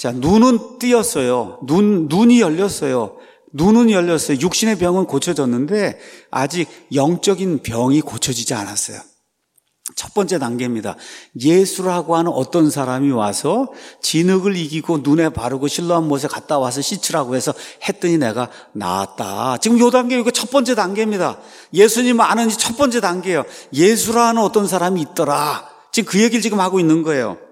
눈은 띄었어요. 눈이 열렸어요. 눈은 열렸어요. 육신의 병은 고쳐졌는데 아직 영적인 병이 고쳐지지 않았어요. 첫 번째 단계입니다. 예수라고 하는 어떤 사람이 와서 진흙을 이기고 눈에 바르고 실로암 못에 갔다 와서 씻으라고 해서 했더니 내가 나았다. 지금 요 단계, 이거 첫 번째 단계입니다. 예수님 아는 첫 번째 단계예요. 예수라는 어떤 사람이 있더라. 지금 그 얘기를 지금 하고 있는 거예요.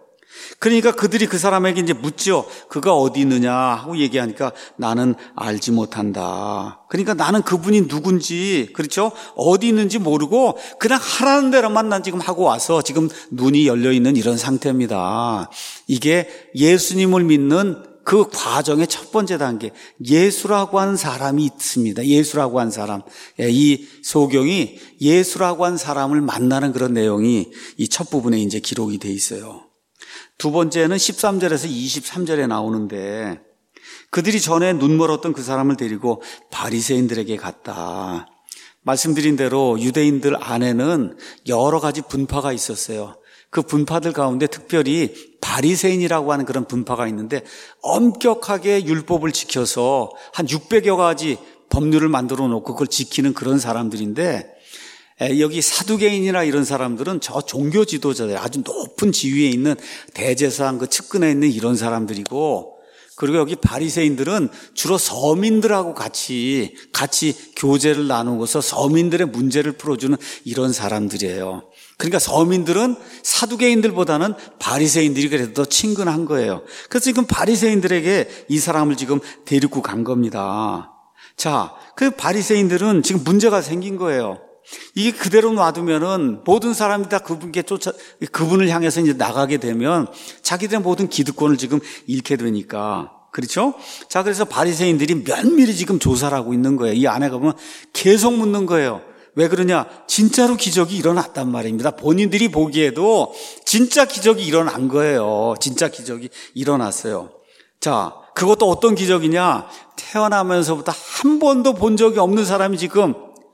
그러니까 그들이 그 사람에게 이제 묻죠. 그가 어디 있느냐 하고 얘기하니까 나는 알지 못한다. 그러니까 나는 그분이 누군지, 그렇죠? 어디 있는지 모르고 그냥 하라는 대로만 난 지금 하고 와서 지금 눈이 열려 있는 이런 상태입니다. 이게 예수님을 믿는 그 과정의 첫 번째 단계, 예수라고 하는 사람이 있습니다. 예수라고 한 사람. 이 소경이 예수라고 한 사람을 만나는 그런 내용이 이 첫 부분에 이제 기록이 돼 있어요. 두 번째는 13절에서 23절에 나오는데, 그들이 전에 눈 멀었던 그 사람을 데리고 바리새인들에게 갔다. 말씀드린 대로 유대인들 안에는 여러 가지 분파가 있었어요. 그 분파들 가운데 특별히 바리새인이라고 하는 그런 분파가 있는데 엄격하게 율법을 지켜서 한 600여 가지 법률을 만들어 놓고 그걸 지키는 그런 사람들인데, 여기 사두개인이나 이런 사람들은 저 종교 지도자들, 아주 높은 지위에 있는 대제사장 그 측근에 있는 이런 사람들이고, 그리고 여기 바리새인들은 주로 서민들하고 같이 교제를 나누고서 서민들의 문제를 풀어주는 이런 사람들이에요. 그러니까 서민들은 사두개인들보다는 바리새인들이 그래도 더 친근한 거예요. 그래서 지금 바리새인들에게 이 사람을 지금 데리고 간 겁니다. 자, 그 바리새인들은 지금 문제가 생긴 거예요. 이게 그대로 놔두면은 모든 사람이 다 그분을 향해서 이제 나가게 되면 자기들의 모든 기득권을 지금 잃게 되니까. 그렇죠? 자, 그래서 바리새인들이 면밀히 지금 조사를 하고 있는 거예요. 이 안에 가보면 계속 묻는 거예요. 왜 그러냐? 진짜로 기적이 일어났단 말입니다. 본인들이 보기에도 진짜 기적이 일어난 거예요. 진짜 기적이 일어났어요. 자, 그것도 어떤 기적이냐? 태어나면서부터 한 번도 본 적이 없는 사람이 지금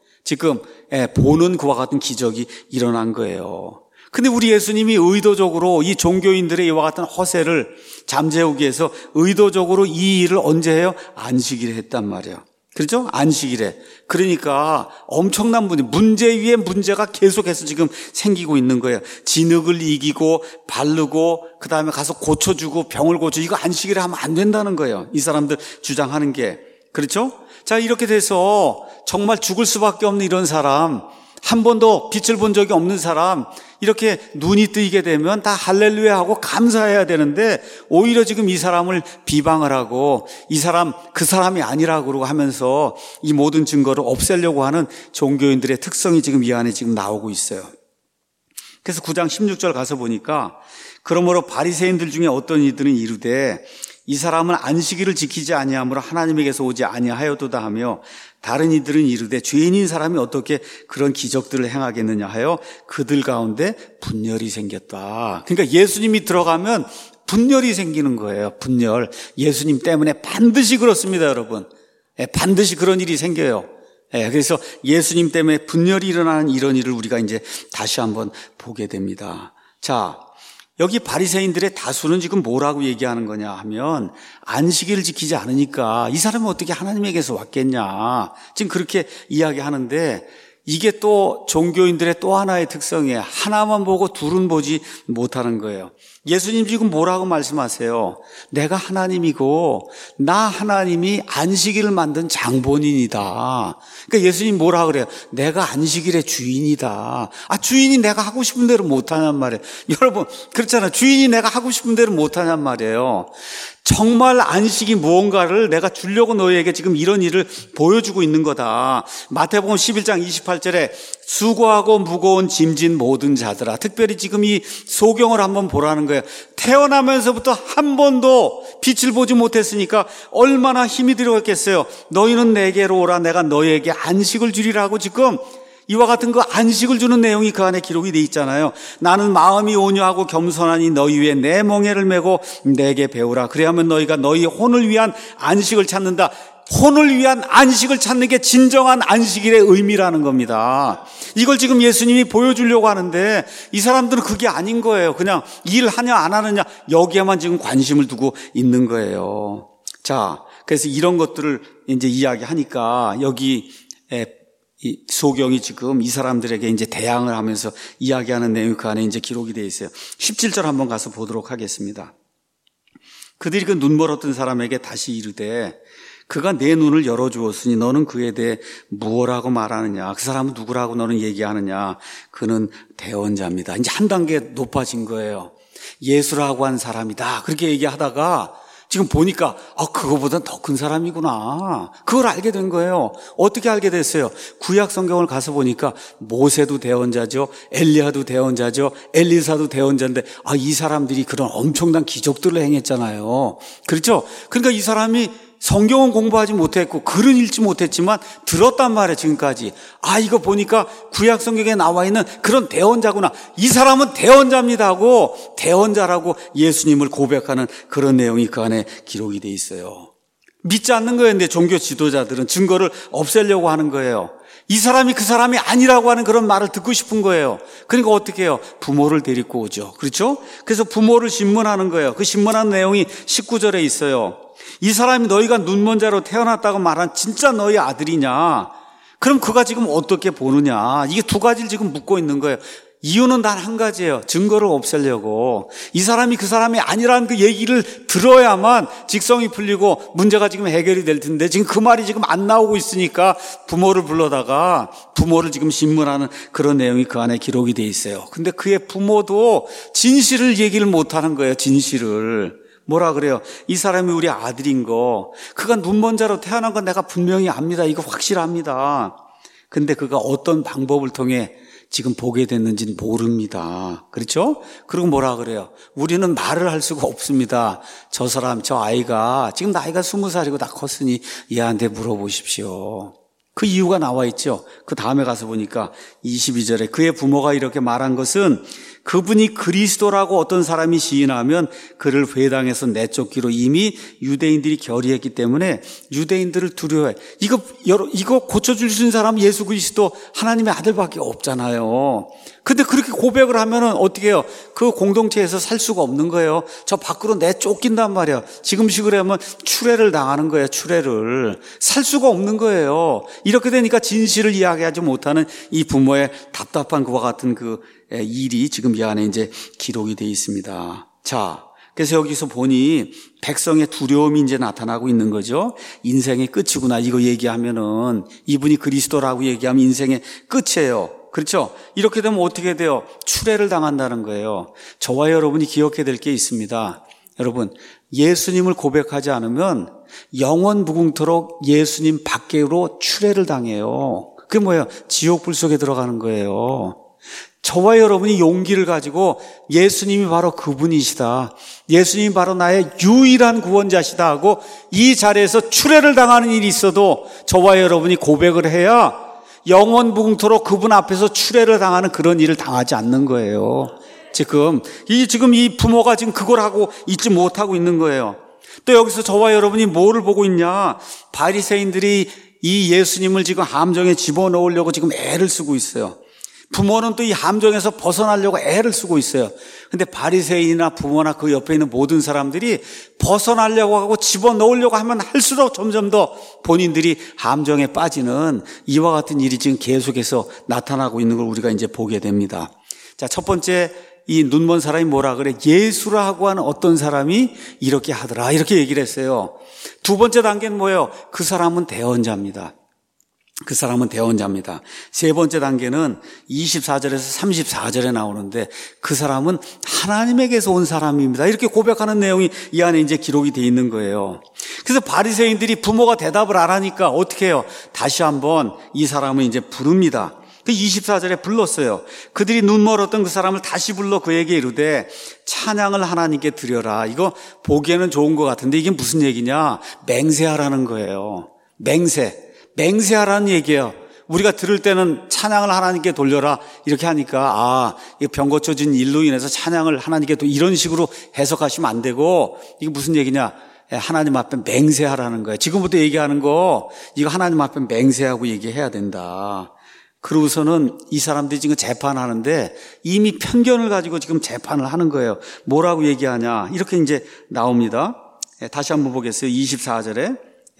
보는 그와 같은 기적이 일어난 거예요. 근데 우리 예수님이 의도적으로 이 종교인들의 이와 같은 허세를 잠재우기 위해서 의도적으로 이 일을 언제 해요? 안식일에 했단 말이에요. 그렇죠? 안식일에. 그러니까 엄청난 문제 위에 문제가 계속해서 지금 생기고 있는 거예요. 진흙을 이기고 바르고 그다음에 가서 고쳐주고 병을 고쳐, 이거 안식일에 하면 안 된다는 거예요. 이 사람들 주장하는 게. 그렇죠? 자, 이렇게 돼서 정말 죽을 수밖에 없는 이런 사람, 한 번도 빛을 본 적이 없는 사람, 이렇게 눈이 뜨이게 되면 다 할렐루야 하고 감사해야 되는데 오히려 지금 이 사람을 비방을 하고 이 사람 그 사람이 아니라고 그러고 하면서 이 모든 증거를 없애려고 하는 종교인들의 특성이 지금 이 안에 지금 나오고 있어요. 그래서 9장 16절 가서 보니까, 그러므로 바리새인들 중에 어떤 이들은 이르되 이 사람은 안식일을 지키지 아니하므로 하나님에게서 오지 아니하였도다 하며, 다른 이들은 이르되 죄인인 사람이 어떻게 그런 기적들을 행하겠느냐 하여 그들 가운데 분열이 생겼다. 그러니까 예수님이 들어가면 분열이 생기는 거예요. 분열. 예수님 때문에 반드시 그렇습니다, 여러분. 반드시 그런 일이 생겨요. 그래서 예수님 때문에 분열이 일어나는 이런 일을 우리가 이제 다시 한번 보게 됩니다. 자, 여기 바리새인들의 다수는 지금 뭐라고 얘기하는 거냐 하면, 안식일을 지키지 않으니까 이 사람은 어떻게 하나님에게서 왔겠냐, 지금 그렇게 이야기하는데, 이게 또 종교인들의 또 하나의 특성이에요. 하나만 보고 둘은 보지 못하는 거예요. 예수님 지금 뭐라고 말씀하세요? 내가 하나님이고 나 하나님이 안식일을 만든 장본인이다. 그러니까 예수님 뭐라 그래요? 내가 안식일의 주인이다. 주인이 내가 하고 싶은 대로 못하냔 말이에요. 여러분, 그렇잖아요. 주인이 내가 하고 싶은 대로 못하냔 말이에요. 정말 안식이 무언가를 내가 주려고 너희에게 지금 이런 일을 보여주고 있는 거다. 마태복음 11장 28절에 수고하고 무거운 짐진 모든 자들아. 특별히 지금 이 소경을 한번 보라는 거예요. 태어나면서부터 한 번도 빛을 보지 못했으니까 얼마나 힘이 들어갔겠어요. 너희는 내게로 오라, 내가 너희에게 안식을 주리라고 지금 이와 같은 그 안식을 주는 내용이 그 안에 기록이 돼 있잖아요. 나는 마음이 온유하고 겸손하니 너희 위에 내 멍에를 메고 내게 배우라. 그래야만 너희가 너희 혼을 위한 안식을 찾는다. 혼을 위한 안식을 찾는 게 진정한 안식일의 의미라는 겁니다. 이걸 지금 예수님이 보여주려고 하는데 이 사람들은 그게 아닌 거예요. 그냥 일하냐 안 하느냐 여기에만 지금 관심을 두고 있는 거예요. 자, 그래서 이런 것들을 이제 이야기하니까 여기 이 소경이 지금 이 사람들에게 이제 대항을 하면서 이야기하는 내용이 그 안에 이제 기록이 되어 있어요. 17절 한번 가서 보도록 하겠습니다. 그들이 그 눈 멀었던 사람에게 다시 이르되 그가 내 눈을 열어주었으니 너는 그에 대해 무엇라고 말하느냐? 그 사람은 누구라고 너는 얘기하느냐? 그는 대언자입니다. 이제 한 단계 높아진 거예요. 예수라고 한 사람이다. 그렇게 얘기하다가 지금 보니까 그거보다 더 큰 사람이구나. 그걸 알게 된 거예요. 어떻게 알게 됐어요? 구약 성경을 가서 보니까 모세도 대언자죠. 엘리야도 대언자죠. 엘리사도 대언자인데 이 사람들이 그런 엄청난 기적들을 행했잖아요. 그렇죠? 그러니까 이 사람이 성경은 공부하지 못했고 글은 읽지 못했지만 들었단 말이에요. 지금까지. 이거 보니까 구약 성경에 나와 있는 그런 대언자구나. 이 사람은 대언자입니다 하고 대언자라고 예수님을 고백하는 그런 내용이 그 안에 기록이 돼 있어요. 믿지 않는 거예요. 근데 종교 지도자들은 증거를 없애려고 하는 거예요. 이 사람이 그 사람이 아니라고 하는 그런 말을 듣고 싶은 거예요. 그러니까 어떻게 해요? 부모를 데리고 오죠. 그렇죠? 그래서 부모를 신문하는 거예요. 그 신문하는 내용이 19절에 있어요. 이 사람이 너희가 눈먼 자로 태어났다고 말한 진짜 너희 아들이냐? 그럼 그가 지금 어떻게 보느냐? 이게 두 가지를 지금 묻고 있는 거예요. 이유는 단 한 가지예요. 증거를 없애려고. 이 사람이 그 사람이 아니라는 그 얘기를 들어야만 직성이 풀리고 문제가 지금 해결이 될 텐데 지금 그 말이 지금 안 나오고 있으니까 부모를 불러다가 부모를 지금 신문하는 그런 내용이 그 안에 기록이 돼 있어요. 근데 그의 부모도 진실을 얘기를 못하는 거예요. 진실을. 뭐라 그래요? 이 사람이 우리 아들인 거, 그가 눈먼 자로 태어난 건 내가 분명히 압니다. 이거 확실합니다. 근데 그가 어떤 방법을 통해 지금 보게 됐는지는 모릅니다. 그렇죠? 그리고 뭐라 그래요? 우리는 말을 할 수가 없습니다. 저 사람, 저 아이가 지금 나이가 20살이고 다 컸으니 얘한테 물어보십시오. 그 이유가 나와 있죠. 그 다음에 가서 보니까 22절에 그의 부모가 이렇게 말한 것은 그분이 그리스도라고 어떤 사람이 시인하면 그를 회당에서 내쫓기로 이미 유대인들이 결의했기 때문에 유대인들을 두려워해. 이거 고쳐줄 수 있는 사람은 예수 그리스도 하나님의 아들밖에 없잖아요. 근데 그렇게 고백을 하면은 어떻게 해요? 그 공동체에서 살 수가 없는 거예요. 저 밖으로 내쫓긴단 말이야. 지금식으로 하면 추례를 당하는 거예요. 추례를. 살 수가 없는 거예요. 이렇게 되니까 진실을 이야기하지 못하는 이 부모의 답답한 그와 같은 그 일이 지금 이 안에 이제 기록이 되어 있습니다. 자, 그래서 여기서 보니 백성의 두려움이 이제 나타나고 있는 거죠. 인생의 끝이구나. 이거 얘기하면은 이분이 그리스도라고 얘기하면 인생의 끝이에요. 그렇죠? 이렇게 되면 어떻게 돼요? 추례를 당한다는 거예요. 저와 여러분이 기억해야 될 게 있습니다. 여러분, 예수님을 고백하지 않으면 영원 무궁토록 예수님 밖으로 추례를 당해요. 그게 뭐예요? 지옥 불 속에 들어가는 거예요. 저와 여러분이 용기를 가지고 예수님이 바로 그분이시다. 예수님이 바로 나의 유일한 구원자시다 하고 이 자리에서 추례를 당하는 일이 있어도 저와 여러분이 고백을 해야 영원 무궁토록 그분 앞에서 추례를 당하는 그런 일을 당하지 않는 거예요. 지금 이 부모가 지금 그걸 하고 있지 못하고 있는 거예요. 또 여기서 저와 여러분이 뭐를 보고 있냐? 바리새인들이 이 예수님을 지금 함정에 집어넣으려고 지금 애를 쓰고 있어요. 부모는 또 이 함정에서 벗어나려고 애를 쓰고 있어요. 근데 바리새인이나 부모나 그 옆에 있는 모든 사람들이 벗어나려고 하고 집어넣으려고 하면 할수록 점점 더 본인들이 함정에 빠지는 이와 같은 일이 지금 계속해서 나타나고 있는 걸 우리가 이제 보게 됩니다. 자, 첫 번째 이 눈먼 사람이 뭐라 그래? 예수라고 하는 어떤 사람이 이렇게 하더라. 이렇게 얘기를 했어요. 두 번째 단계는 뭐예요? 그 사람은 대언자입니다. 그 사람은 대언자입니다. 세 번째 단계는 24절에서 34절에 나오는데 그 사람은 하나님에게서 온 사람입니다. 이렇게 고백하는 내용이 이 안에 이제 기록이 되어 있는 거예요. 그래서 바리새인들이 부모가 대답을 안 하니까 어떻게 해요? 다시 한번 이 사람을 이제 부릅니다. 그 24절에 불렀어요. 그들이 눈멀었던 그 사람을 다시 불러 그에게 이르되 찬양을 하나님께 드려라. 이거 보기에는 좋은 것 같은데 이게 무슨 얘기냐? 맹세하라는 거예요. 맹세하라는 얘기예요. 우리가 들을 때는 찬양을 하나님께 돌려라 이렇게 하니까 이거 병 고쳐진 일로 인해서 찬양을 하나님께 또 이런 식으로 해석하시면 안 되고 이게 무슨 얘기냐? 하나님 앞에 맹세하라는 거예요. 지금부터 얘기하는 거 이거 하나님 앞에 맹세하고 얘기해야 된다. 그러고서는 이 사람들이 지금 재판하는데 이미 편견을 가지고 지금 재판을 하는 거예요. 뭐라고 얘기하냐? 이렇게 이제 나옵니다. 다시 한번 보겠어요. 24절에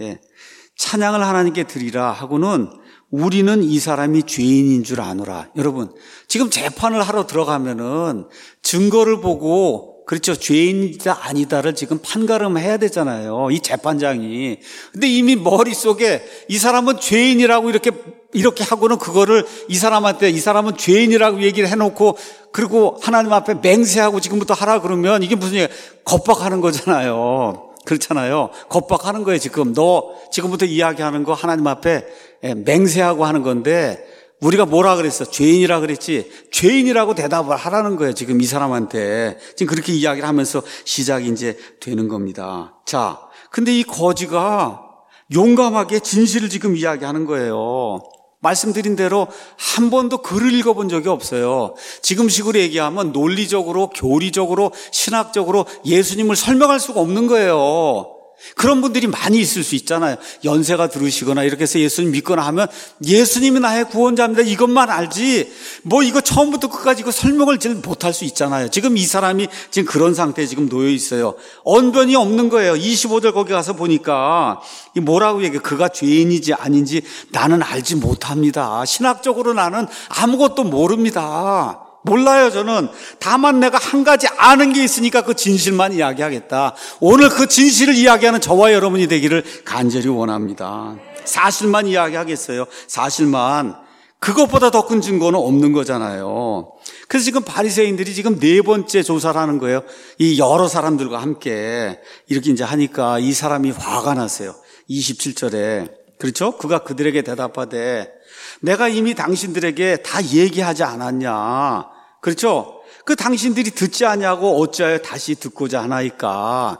찬양을 하나님께 드리라 하고는 우리는 이 사람이 죄인인 줄 아노라. 여러분, 지금 재판을 하러 들어가면은 증거를 보고 그렇죠. 죄인이다 아니다를 지금 판가름해야 되잖아요. 이 재판장이. 근데 이미 머릿속에 이 사람은 죄인이라고 이렇게 하고는 그거를 이 사람한테 이 사람은 죄인이라고 얘기를 해놓고 그리고 하나님 앞에 맹세하고 지금부터 하라 그러면 이게 무슨 얘기야? 겁박하는 거잖아요. 그렇잖아요. 겁박하는 거예요. 지금 너 지금부터 이야기하는 거 하나님 앞에 맹세하고 하는 건데 우리가 뭐라 그랬어? 죄인이라 그랬지. 죄인이라고 대답을 하라는 거예요. 지금 이 사람한테. 지금 그렇게 이야기를 하면서 시작이 이제 되는 겁니다. 자, 근데 이 거지가 용감하게 진실을 지금 이야기하는 거예요. 말씀드린 대로 한 번도 글을 읽어본 적이 없어요. 지금식으로 얘기하면 논리적으로, 교리적으로, 신학적으로 예수님을 설명할 수가 없는 거예요. 그런 분들이 많이 있을 수 있잖아요. 연세가 들으시거나 이렇게 해서 예수님 믿거나 하면 예수님이 나의 구원자입니다. 이것만 알지 뭐 이거 처음부터 끝까지 이거 설명을 못할 수 있잖아요. 지금 이 사람이 지금 그런 상태에 지금 놓여 있어요. 언변이 없는 거예요. 25절 거기 가서 보니까 뭐라고 얘기해? 그가 죄인인지 아닌지 나는 알지 못합니다. 신학적으로 나는 아무것도 모릅니다. 몰라요. 저는 다만 내가 한 가지 아는 게 있으니까 그 진실만 이야기하겠다. 오늘 그 진실을 이야기하는 저와 여러분이 되기를 간절히 원합니다. 사실만 이야기하겠어요. 사실만. 그것보다 더 큰 증거는 없는 거잖아요. 그래서 지금 바리새인들이 지금 네 번째 조사를 하는 거예요. 이 여러 사람들과 함께 이렇게 이제 하니까 이 사람이 화가 났어요. 27절에. 그렇죠? 그가 그들에게 대답하되 내가 이미 당신들에게 다 얘기하지 않았냐. 그렇죠? 그 당신들이 듣지 않냐고 어찌하여 다시 듣고자 하나이까.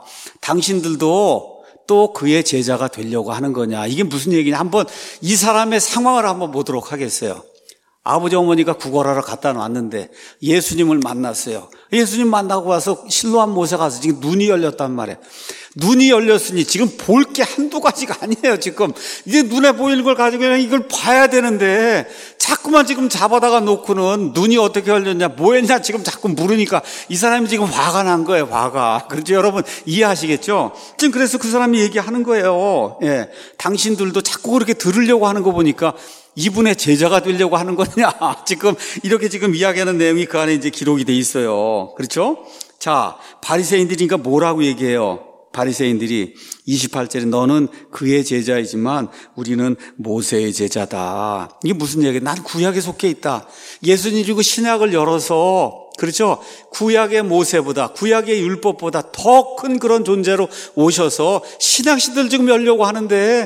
당신들도 또 그의 제자가 되려고 하는 거냐. 이게 무슨 얘기냐. 한번 이 사람의 상황을 한번 보도록 하겠어요. 아버지 어머니가 구걸하러 갔다 놨는데 예수님을 만났어요. 예수님 만나고 와서 실로암 못에 가서 지금 눈이 열렸단 말이에요. 눈이 열렸으니 지금 볼 게 한두 가지가 아니에요. 지금 이제 눈에 보이는 걸 가지고 그냥 이걸 봐야 되는데 자꾸만 지금 잡아다가 놓고는 눈이 어떻게 열렸냐 뭐 했냐 지금 자꾸 물으니까 이 사람이 지금 화가 난 거예요. 화가. 그렇죠? 여러분 이해하시겠죠? 지금 그래서 그 사람이 얘기하는 거예요. 예, 당신들도 자꾸 그렇게 들으려고 하는 거 보니까 이분의 제자가 되려고 하는 거냐. 지금 이렇게 지금 이야기하는 내용이 그 안에 이제 기록이 돼 있어요. 그렇죠? 자, 바리새인들이니까 뭐라고 얘기해요? 바리새인들이 28절에 너는 그의 제자이지만 우리는 모세의 제자다. 이게 무슨 얘기야? 난 구약에 속해 있다. 예수님 그리고 신약을 열어서 그렇죠? 구약의 모세보다 구약의 율법보다 더 큰 그런 존재로 오셔서 신약 시대를 지금 열려고 하는데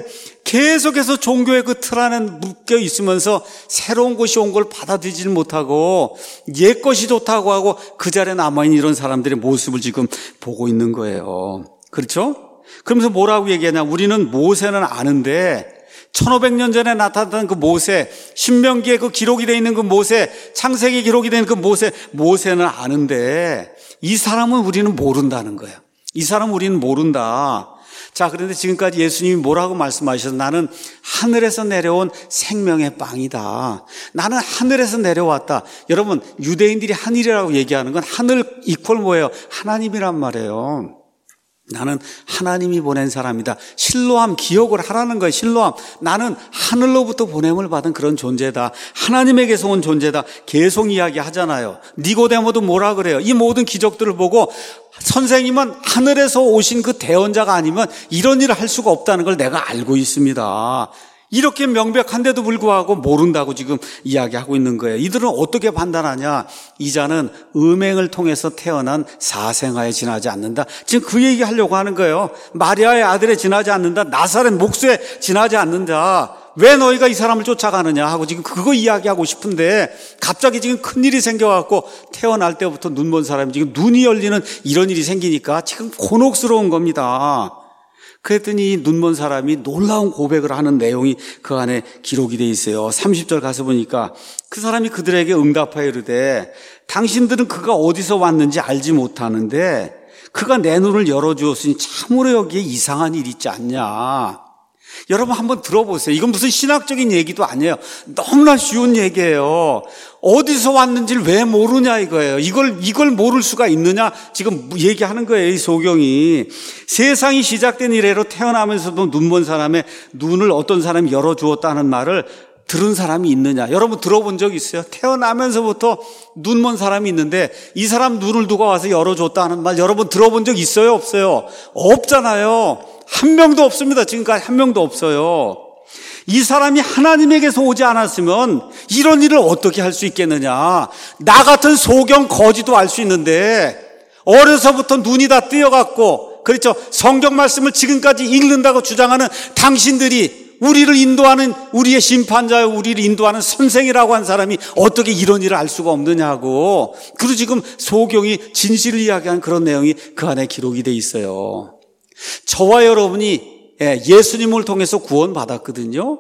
계속해서 종교의 그 틀 안에 묶여 있으면서 새로운 것이 온 걸 받아들이지 못하고 옛 것이 좋다고 하고 그 자리에 남아있는 이런 사람들의 모습을 지금 보고 있는 거예요. 그렇죠? 그러면서 뭐라고 얘기하냐? 우리는 모세는 아는데 1500년 전에 나타났던 그 모세, 신명기에 그 기록이 되어 있는 그 모세, 창세기에 기록이 되어 있는 그 모세는 아는데 이 사람은 우리는 모른다는 거예요. 이 사람은 우리는 모른다. 자, 그런데 지금까지 예수님이 뭐라고 말씀하셔서 나는 하늘에서 내려온 생명의 빵이다. 나는 하늘에서 내려왔다. 여러분, 유대인들이 하늘이라고 얘기하는 건 하늘 이퀄 뭐예요? 하나님이란 말이에요. 나는 하나님이 보낸 사람이다. 실로암 기억을 하라는 거예요. 실로암. 나는 하늘로부터 보냄을 받은 그런 존재다. 하나님에게서 온 존재다. 계속 이야기하잖아요. 니고데모도 뭐라 그래요? 이 모든 기적들을 보고 선생님은 하늘에서 오신 그 대언자가 아니면 이런 일을 할 수가 없다는 걸 내가 알고 있습니다. 이렇게 명백한데도 불구하고 모른다고 지금 이야기하고 있는 거예요. 이들은 어떻게 판단하냐? 이 자는 음행을 통해서 태어난 사생아에 지나지 않는다. 지금 그 얘기하려고 하는 거예요. 마리아의 아들에 지나지 않는다. 나사렛 목수에 지나지 않는다. 왜 너희가 이 사람을 쫓아가느냐 하고 지금 그거 이야기하고 싶은데 갑자기 지금 큰일이 생겨갖고 태어날 때부터 눈 먼 사람이 지금 눈이 열리는 이런 일이 생기니까 지금 곤혹스러운 겁니다. 그랬더니 눈 먼 사람이 놀라운 고백을 하는 내용이 그 안에 기록이 돼 있어요. 30절 가서 보니까 그 사람이 그들에게 응답하여 이르되 당신들은 그가 어디서 왔는지 알지 못하는데 그가 내 눈을 열어주었으니 참으로 여기에 이상한 일이 있지 않냐. 여러분 한번 들어보세요. 이건 무슨 신학적인 얘기도 아니에요. 너무나 쉬운 얘기예요. 어디서 왔는지를 왜 모르냐 이거예요. 이걸 모를 수가 있느냐 지금 얘기하는 거예요. 이 소경이. 세상이 시작된 이래로 태어나면서도 눈먼 사람의 눈을 어떤 사람이 열어주었다는 말을 들은 사람이 있느냐? 여러분 들어본 적 있어요? 태어나면서부터 눈 먼 사람이 있는데 이 사람 눈을 누가 와서 열어줬다는 말 여러분 들어본 적 있어요? 없어요? 없잖아요. 한 명도 없습니다. 지금까지 한 명도 없어요. 이 사람이 하나님에게서 오지 않았으면 이런 일을 어떻게 할 수 있겠느냐? 나 같은 소경 거지도 알 수 있는데 어려서부터 눈이 다 뜨여갖고 그렇죠. 성경 말씀을 지금까지 읽는다고 주장하는 당신들이 우리를 인도하는 우리의 심판자요, 우리를 인도하는 선생이라고 한 사람이 어떻게 이런 일을 알 수가 없느냐고. 그리고 지금 소경이 진실을 이야기한 그런 내용이 그 안에 기록이 돼 있어요. 저와 여러분이 예수님을 통해서 구원받았거든요.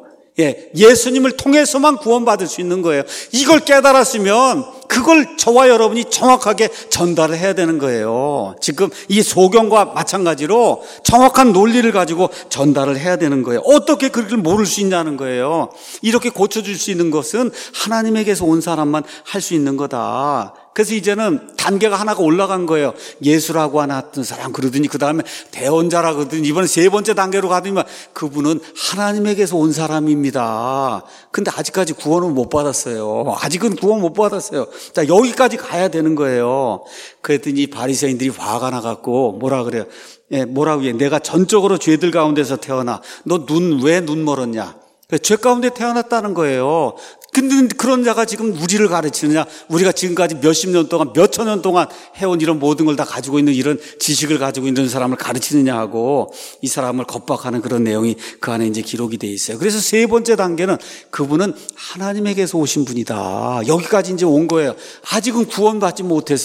예수님을 통해서만 구원받을 수 있는 거예요. 이걸 깨달았으면 그걸 저와 여러분이 정확하게 전달을 해야 되는 거예요. 지금 이 소경과 마찬가지로 정확한 논리를 가지고 전달을 해야 되는 거예요. 어떻게 그걸 모를 수 있냐는 거예요. 이렇게 고쳐줄 수 있는 것은 하나님에게서 온 사람만 할 수 있는 거다. 그래서 이제는 단계가 하나가 올라간 거예요. 예수라고 하는 사람 그러더니 그 다음에 대언자라 그러더니 이번에 세 번째 단계로 가더니 그분은 하나님에게서 온 사람입니다. 근데 아직까지 구원은 못 받았어요. 아직은 구원 못 받았어요. 자, 여기까지 가야 되는 거예요. 그랬더니 바리새인들이 화가 나갖고 뭐라 그래요? 뭐라고 해? 내가 전적으로 죄들 가운데서 태어나. 너 왜 눈 멀었냐? 죄 가운데 태어났다는 거예요. 근데 그런 자가 지금 우리를 가르치느냐? 우리가 지금까지 몇십 년 동안, 몇천 년 동안 해온 이런 모든 걸 다 가지고 있는 이런 지식을 가지고 있는 사람을 가르치느냐 하고 이 사람을 겁박하는 그런 내용이 그 안에 이제 기록이 돼 있어요. 그래서 세 번째 단계는 그분은 하나님에게서 오신 분이다. 여기까지 이제 온 거예요. 아직은 구원받지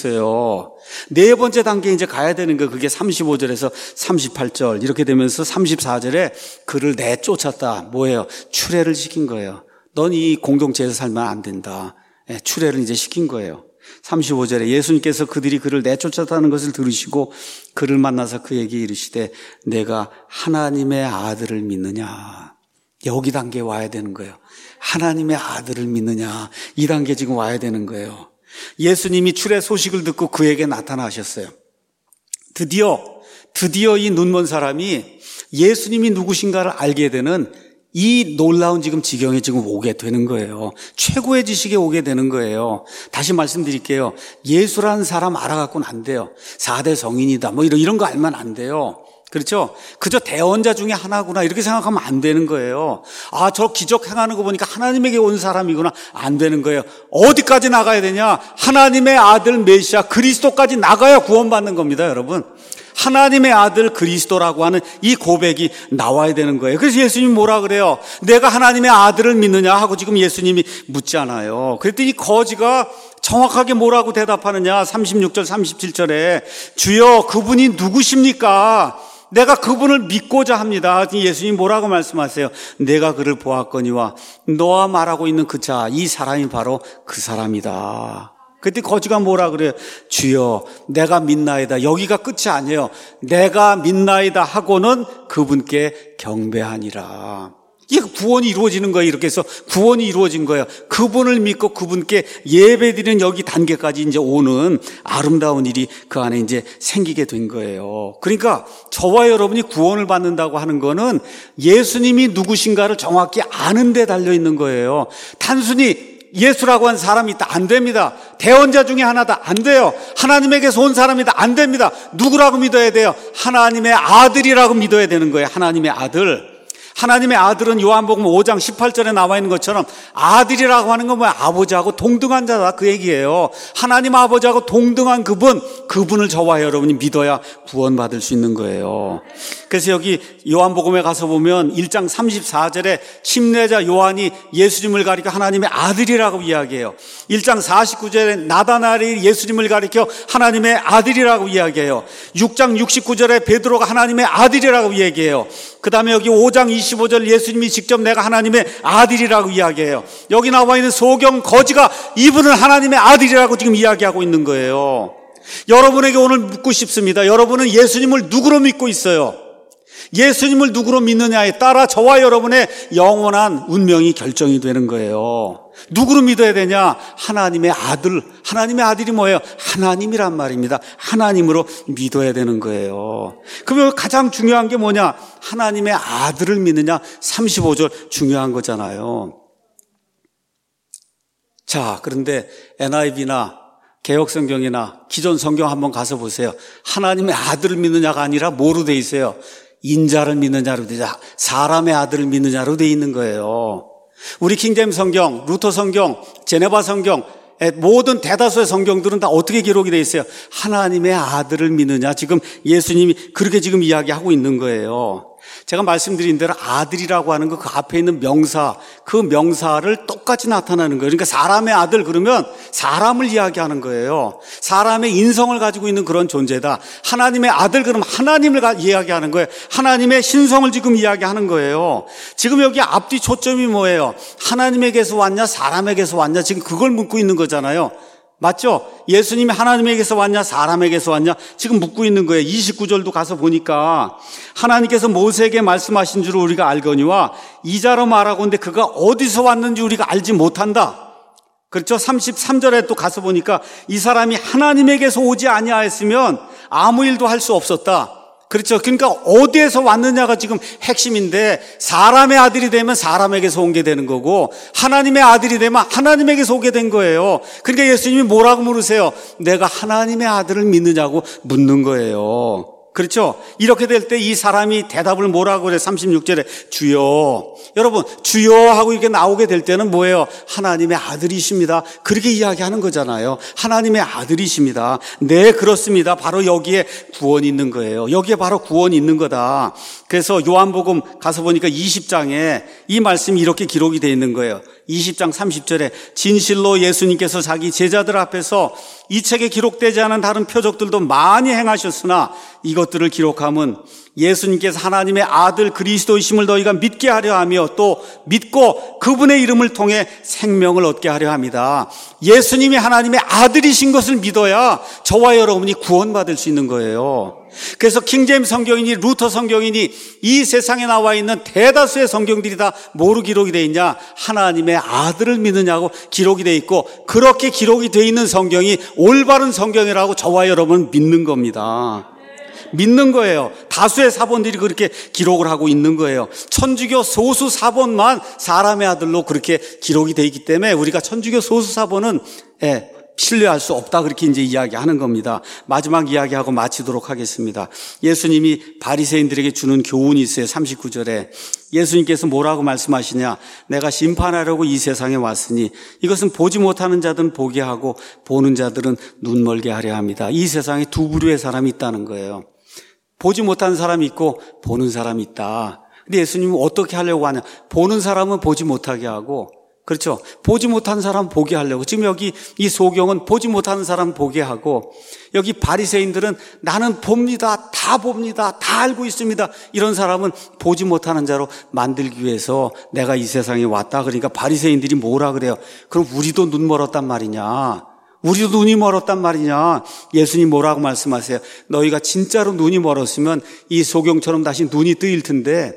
못했어요. 네 번째 단계에 이제 가야 되는 거 그게 35절에서 38절 이렇게 되면서 34절에 그를 내쫓았다. 뭐예요? 추례를 시킨 거예요. 넌 이 공동체에서 살면 안 된다. 추례를 이제 시킨 거예요. 35절에 예수님께서 그들이 그를 내쫓았다는 것을 들으시고 그를 만나서 그에게 이르시되 내가 하나님의 아들을 믿느냐. 여기 단계에 와야 되는 거예요. 하나님의 아들을 믿느냐. 이 단계 지금 와야 되는 거예요. 예수님이 출애 소식을 듣고 그에게 나타나셨어요. 드디어 이 눈먼 사람이 예수님이 누구신가를 알게 되는 이 놀라운 지금 지경에 지금 오게 되는 거예요. 최고의 지식에 오게 되는 거예요. 다시 말씀드릴게요. 예수라는 사람 알아갖고는 안 돼요. 4대 성인이다. 뭐 이런 거 알면 안 돼요. 그렇죠? 그저 대언자 중에 하나구나 이렇게 생각하면 안 되는 거예요. 아, 저 기적 행하는 거 보니까 하나님에게 온 사람이구나. 안 되는 거예요. 어디까지 나가야 되냐? 하나님의 아들 메시아 그리스도까지 나가야 구원받는 겁니다, 여러분. 하나님의 아들 그리스도라고 하는 이 고백이 나와야 되는 거예요. 그래서 예수님이 뭐라 그래요? 내가 하나님의 아들을 믿느냐 하고 지금 예수님이 묻잖아요. 그랬더니 이 거지가 정확하게 뭐라고 대답하느냐? 36절 37절에 주여 그분이 누구십니까? 내가 그분을 믿고자 합니다. 예수님이 뭐라고 말씀하세요? 내가 그를 보았거니와 너와 말하고 있는 그 자, 이 사람이 바로 그 사람이다. 그때 거지가 뭐라 그래요? 주여 내가 믿나이다. 여기가 끝이 아니에요. 내가 믿나이다 하고는 그분께 경배하니라. 이게 구원이 이루어지는 거예요. 이렇게 해서 구원이 이루어진 거예요. 그분을 믿고 그분께 예배드리는 여기 단계까지 이제 오는 아름다운 일이 그 안에 이제 생기게 된 거예요. 그러니까 저와 여러분이 구원을 받는다고 하는 거는 예수님이 누구신가를 정확히 아는 데 달려 있는 거예요. 단순히 예수라고 한 사람이 있다. 안 됩니다. 대언자 중에 하나다. 안 돼요. 하나님에게서 온 사람이다. 안 됩니다. 누구라고 믿어야 돼요? 하나님의 아들이라고 믿어야 되는 거예요. 하나님의 아들. 하나님의 아들은 요한복음 5장 18절에 나와 있는 것처럼 아들이라고 하는 건 뭐야? 아버지하고 동등한 자다 그 얘기예요. 하나님 아버지하고 동등한 그분을 저와 여러분이 믿어야 구원받을 수 있는 거예요. 그래서 여기 요한복음에 가서 보면 1장 34절에 침례자 요한이 예수님을 가리켜 하나님의 아들이라고 이야기해요. 1장 49절에 나다나엘이 예수님을 가리켜 하나님의 아들이라고 이야기해요. 6장 69절에 베드로가 하나님의 아들이라고 얘기해요. 그 다음에 여기 5장 25절 예수님이 직접 내가 하나님의 아들이라고 이야기해요. 여기 나와 있는 소경 거지가 이분은 하나님의 아들이라고 지금 이야기하고 있는 거예요. 여러분에게 오늘 묻고 싶습니다. 여러분은 예수님을 누구로 믿고 있어요? 예수님을 누구로 믿느냐에 따라 저와 여러분의 영원한 운명이 결정이 되는 거예요. 누구로 믿어야 되냐? 하나님의 아들. 하나님의 아들이 뭐예요? 하나님이란 말입니다. 하나님으로 믿어야 되는 거예요. 그러면 가장 중요한 게 뭐냐? 하나님의 아들을 믿느냐? 35절 중요한 거잖아요. 자, 그런데 NIV나 개혁성경이나 기존 성경 한번 가서 보세요. 하나님의 아들을 믿느냐가 아니라 뭐로 돼 있어요? 인자를 믿느냐로 돼 있어요. 사람의 아들을 믿느냐로 돼 있는 거예요. 우리 킹제임스 성경, 루터 성경, 제네바 성경, 모든 대다수의 성경들은 다 어떻게 기록이 돼 있어요? 하나님의 아들을 믿느냐. 지금 예수님이 그렇게 지금 이야기하고 있는 거예요. 제가 말씀드린 대로 아들이라고 하는 거 그 앞에 있는 명사, 그 명사를 똑같이 나타나는 거예요. 그러니까 사람의 아들 그러면 사람을 이야기하는 거예요. 사람의 인성을 가지고 있는 그런 존재다. 하나님의 아들 그러면 하나님을 이야기하는 거예요. 하나님의 신성을 지금 이야기하는 거예요. 지금 여기 앞뒤 초점이 뭐예요? 하나님에게서 왔냐 사람에게서 왔냐 지금 그걸 묻고 있는 거잖아요. 맞죠? 예수님이 하나님에게서 왔냐 사람에게서 왔냐 지금 묻고 있는 거예요. 29절도 가서 보니까 하나님께서 모세에게 말씀하신 줄 우리가 알거니와 이자로 말하건대 그가 어디서 왔는지 우리가 알지 못한다. 그렇죠? 33절에 또 가서 보니까 이 사람이 하나님에게서 오지 아니하였으면 아무 일도 할 수 없었다. 그렇죠. 그러니까 어디에서 왔느냐가 지금 핵심인데 사람의 아들이 되면 사람에게서 온 게 되는 거고 하나님의 아들이 되면 하나님에게서 오게 된 거예요. 그러니까 예수님이 뭐라고 물으세요? 내가 하나님의 아들을 믿느냐고 묻는 거예요. 그렇죠? 이렇게 될 때 이 사람이 대답을 뭐라고 그래? 36절에 주여. 여러분 주여 하고 이렇게 나오게 될 때는 뭐예요? 하나님의 아들이십니다. 그렇게 이야기하는 거잖아요. 하나님의 아들이십니다. 네 그렇습니다. 바로 여기에 구원이 있는 거예요. 여기에 바로 구원이 있는 거다. 그래서 요한복음 가서 보니까 20장에 이 말씀이 이렇게 기록이 되어 있는 거예요. 20장 30절에 진실로 예수님께서 자기 제자들 앞에서 이 책에 기록되지 않은 다른 표적들도 많이 행하셨으나 이것들을 기록함은 예수님께서 하나님의 아들 그리스도이심을 너희가 믿게 하려 하며 또 믿고 그분의 이름을 통해 생명을 얻게 하려 합니다. 예수님이 하나님의 아들이신 것을 믿어야 저와 여러분이 구원받을 수 있는 거예요. 그래서 킹제임스 성경이니 루터 성경이니 이 세상에 나와 있는 대다수의 성경들이 다 뭐로 기록이 되어 있냐? 하나님의 아들을 믿느냐고 기록이 되어 있고 그렇게 기록이 되어 있는 성경이 올바른 성경이라고 저와 여러분은 믿는 겁니다. 믿는 거예요. 다수의 사본들이 그렇게 기록을 하고 있는 거예요. 천주교 소수 사본만 사람의 아들로 그렇게 기록이 되어 있기 때문에 우리가 천주교 소수 사본은 신뢰할 수 없다 그렇게 이제 이야기하는 겁니다. 마지막 이야기하고 마치도록 하겠습니다. 예수님이 바리새인들에게 주는 교훈이 있어요. 39절에 예수님께서 뭐라고 말씀하시냐? 내가 심판하려고 이 세상에 왔으니 이것은 보지 못하는 자들은 보게 하고 보는 자들은 눈 멀게 하려 합니다. 이 세상에 두 부류의 사람이 있다는 거예요. 보지 못하는 사람이 있고 보는 사람이 있다. 근데 예수님은 어떻게 하려고 하냐? 보는 사람은 보지 못하게 하고 그렇죠. 보지 못하는 사람 보게 하려고. 지금 여기 이 소경은 보지 못하는 사람 보게 하고 여기 바리새인들은 나는 봅니다. 다 봅니다. 다 알고 있습니다. 이런 사람은 보지 못하는 자로 만들기 위해서 내가 이 세상에 왔다. 그러니까 바리새인들이 뭐라 그래요? 그럼 우리도 눈 멀었단 말이냐? 우리도 눈이 멀었단 말이냐? 예수님 뭐라고 말씀하세요? 너희가 진짜로 눈이 멀었으면 이 소경처럼 다시 눈이 뜨일 텐데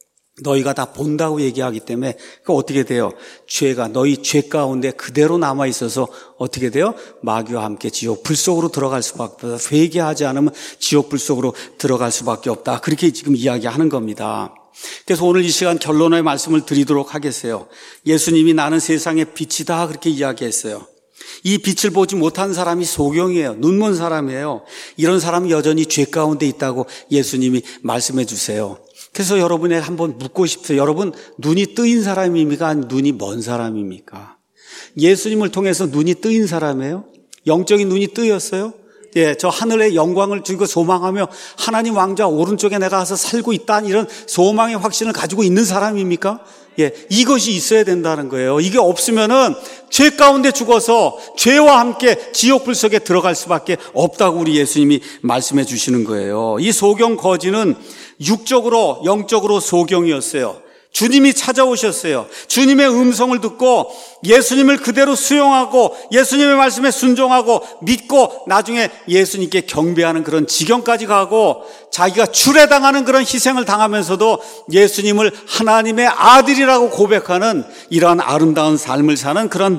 너희가 다 본다고 얘기하기 때문에 그 어떻게 돼요? 죄가 너희 죄 가운데 그대로 남아 있어서 어떻게 돼요? 마귀와 함께 지옥 불 속으로 들어갈 수밖에 없다. 회개하지 않으면 지옥 불 속으로 들어갈 수밖에 없다. 그렇게 지금 이야기하는 겁니다. 그래서 오늘 이 시간 결론의 말씀을 드리도록 하겠어요. 예수님이 나는 세상의 빛이다 그렇게 이야기했어요. 이 빛을 보지 못한 사람이 소경이에요. 눈먼 사람이에요. 이런 사람이 여전히 죄 가운데 있다고 예수님이 말씀해 주세요. 그래서 여러분에게 한번 묻고 싶어요. 여러분 눈이 뜨인 사람입니까? 아니면 눈이 먼 사람입니까? 예수님을 통해서 눈이 뜨인 사람이에요? 영적인 눈이 뜨였어요? 예, 저 하늘의 영광을 주고 소망하며 하나님 왕좌 오른쪽에 내가 가서 살고 있다 이런 소망의 확신을 가지고 있는 사람입니까? 예, 이것이 있어야 된다는 거예요. 이게 없으면은 죄 가운데 죽어서 죄와 함께 지옥 불 속에 들어갈 수밖에 없다고 우리 예수님이 말씀해 주시는 거예요. 이 소경 거지는 육적으로 영적으로 소경이었어요. 주님이 찾아오셨어요. 주님의 음성을 듣고 예수님을 그대로 수용하고 예수님의 말씀에 순종하고 믿고 나중에 예수님께 경배하는 그런 지경까지 가고 자기가 출애당하는 그런 희생을 당하면서도 예수님을 하나님의 아들이라고 고백하는 이러한 아름다운 삶을 사는 그런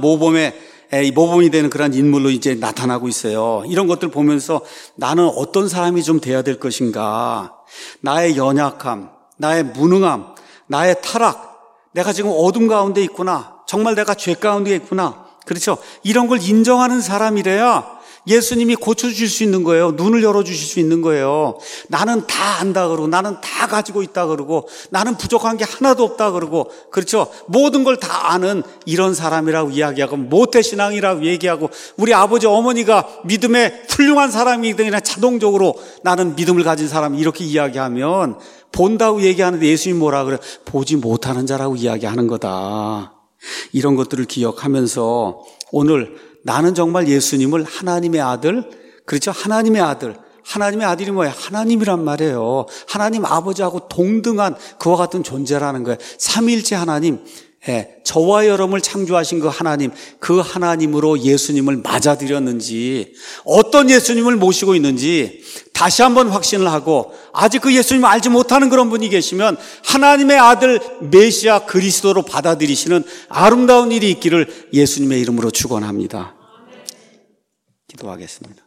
모범이 되는 그런 인물로 이제 나타나고 있어요. 이런 것들 보면서 나는 어떤 사람이 좀 돼야 될 것인가? 나의 연약함, 나의 무능함, 나의 타락, 내가 지금 어둠 가운데 있구나. 정말 내가 죄 가운데 있구나. 그렇죠? 이런 걸 인정하는 사람이래야 예수님이 고쳐주실 수 있는 거예요. 눈을 열어주실 수 있는 거예요. 나는 다 안다 그러고, 나는 다 가지고 있다 그러고, 나는 부족한 게 하나도 없다 그러고, 그렇죠? 모든 걸 다 아는 이런 사람이라고 이야기하고, 모태신앙이라고 얘기하고, 우리 아버지 어머니가 믿음에 훌륭한 사람이기 때문에 자동적으로 나는 믿음을 가진 사람 이렇게 이야기하면, 본다고 얘기하는데 예수님이 뭐라 그래? 보지 못하는 자라고 이야기하는 거다. 이런 것들을 기억하면서 오늘 나는 정말 예수님을 하나님의 아들, 그렇죠? 하나님의 아들. 하나님의 아들이 뭐예요? 하나님이란 말이에요. 하나님 아버지하고 동등한 그와 같은 존재라는 거예요. 삼위일체 하나님, 저와 여러분을 창조하신 그 하나님, 그 하나님으로 예수님을 맞아들였는지, 어떤 예수님을 모시고 있는지 다시 한번 확신을 하고, 아직 그 예수님을 알지 못하는 그런 분이 계시면 하나님의 아들 메시아 그리스도로 받아들이시는 아름다운 일이 있기를 예수님의 이름으로 축원합니다. 기도하겠습니다.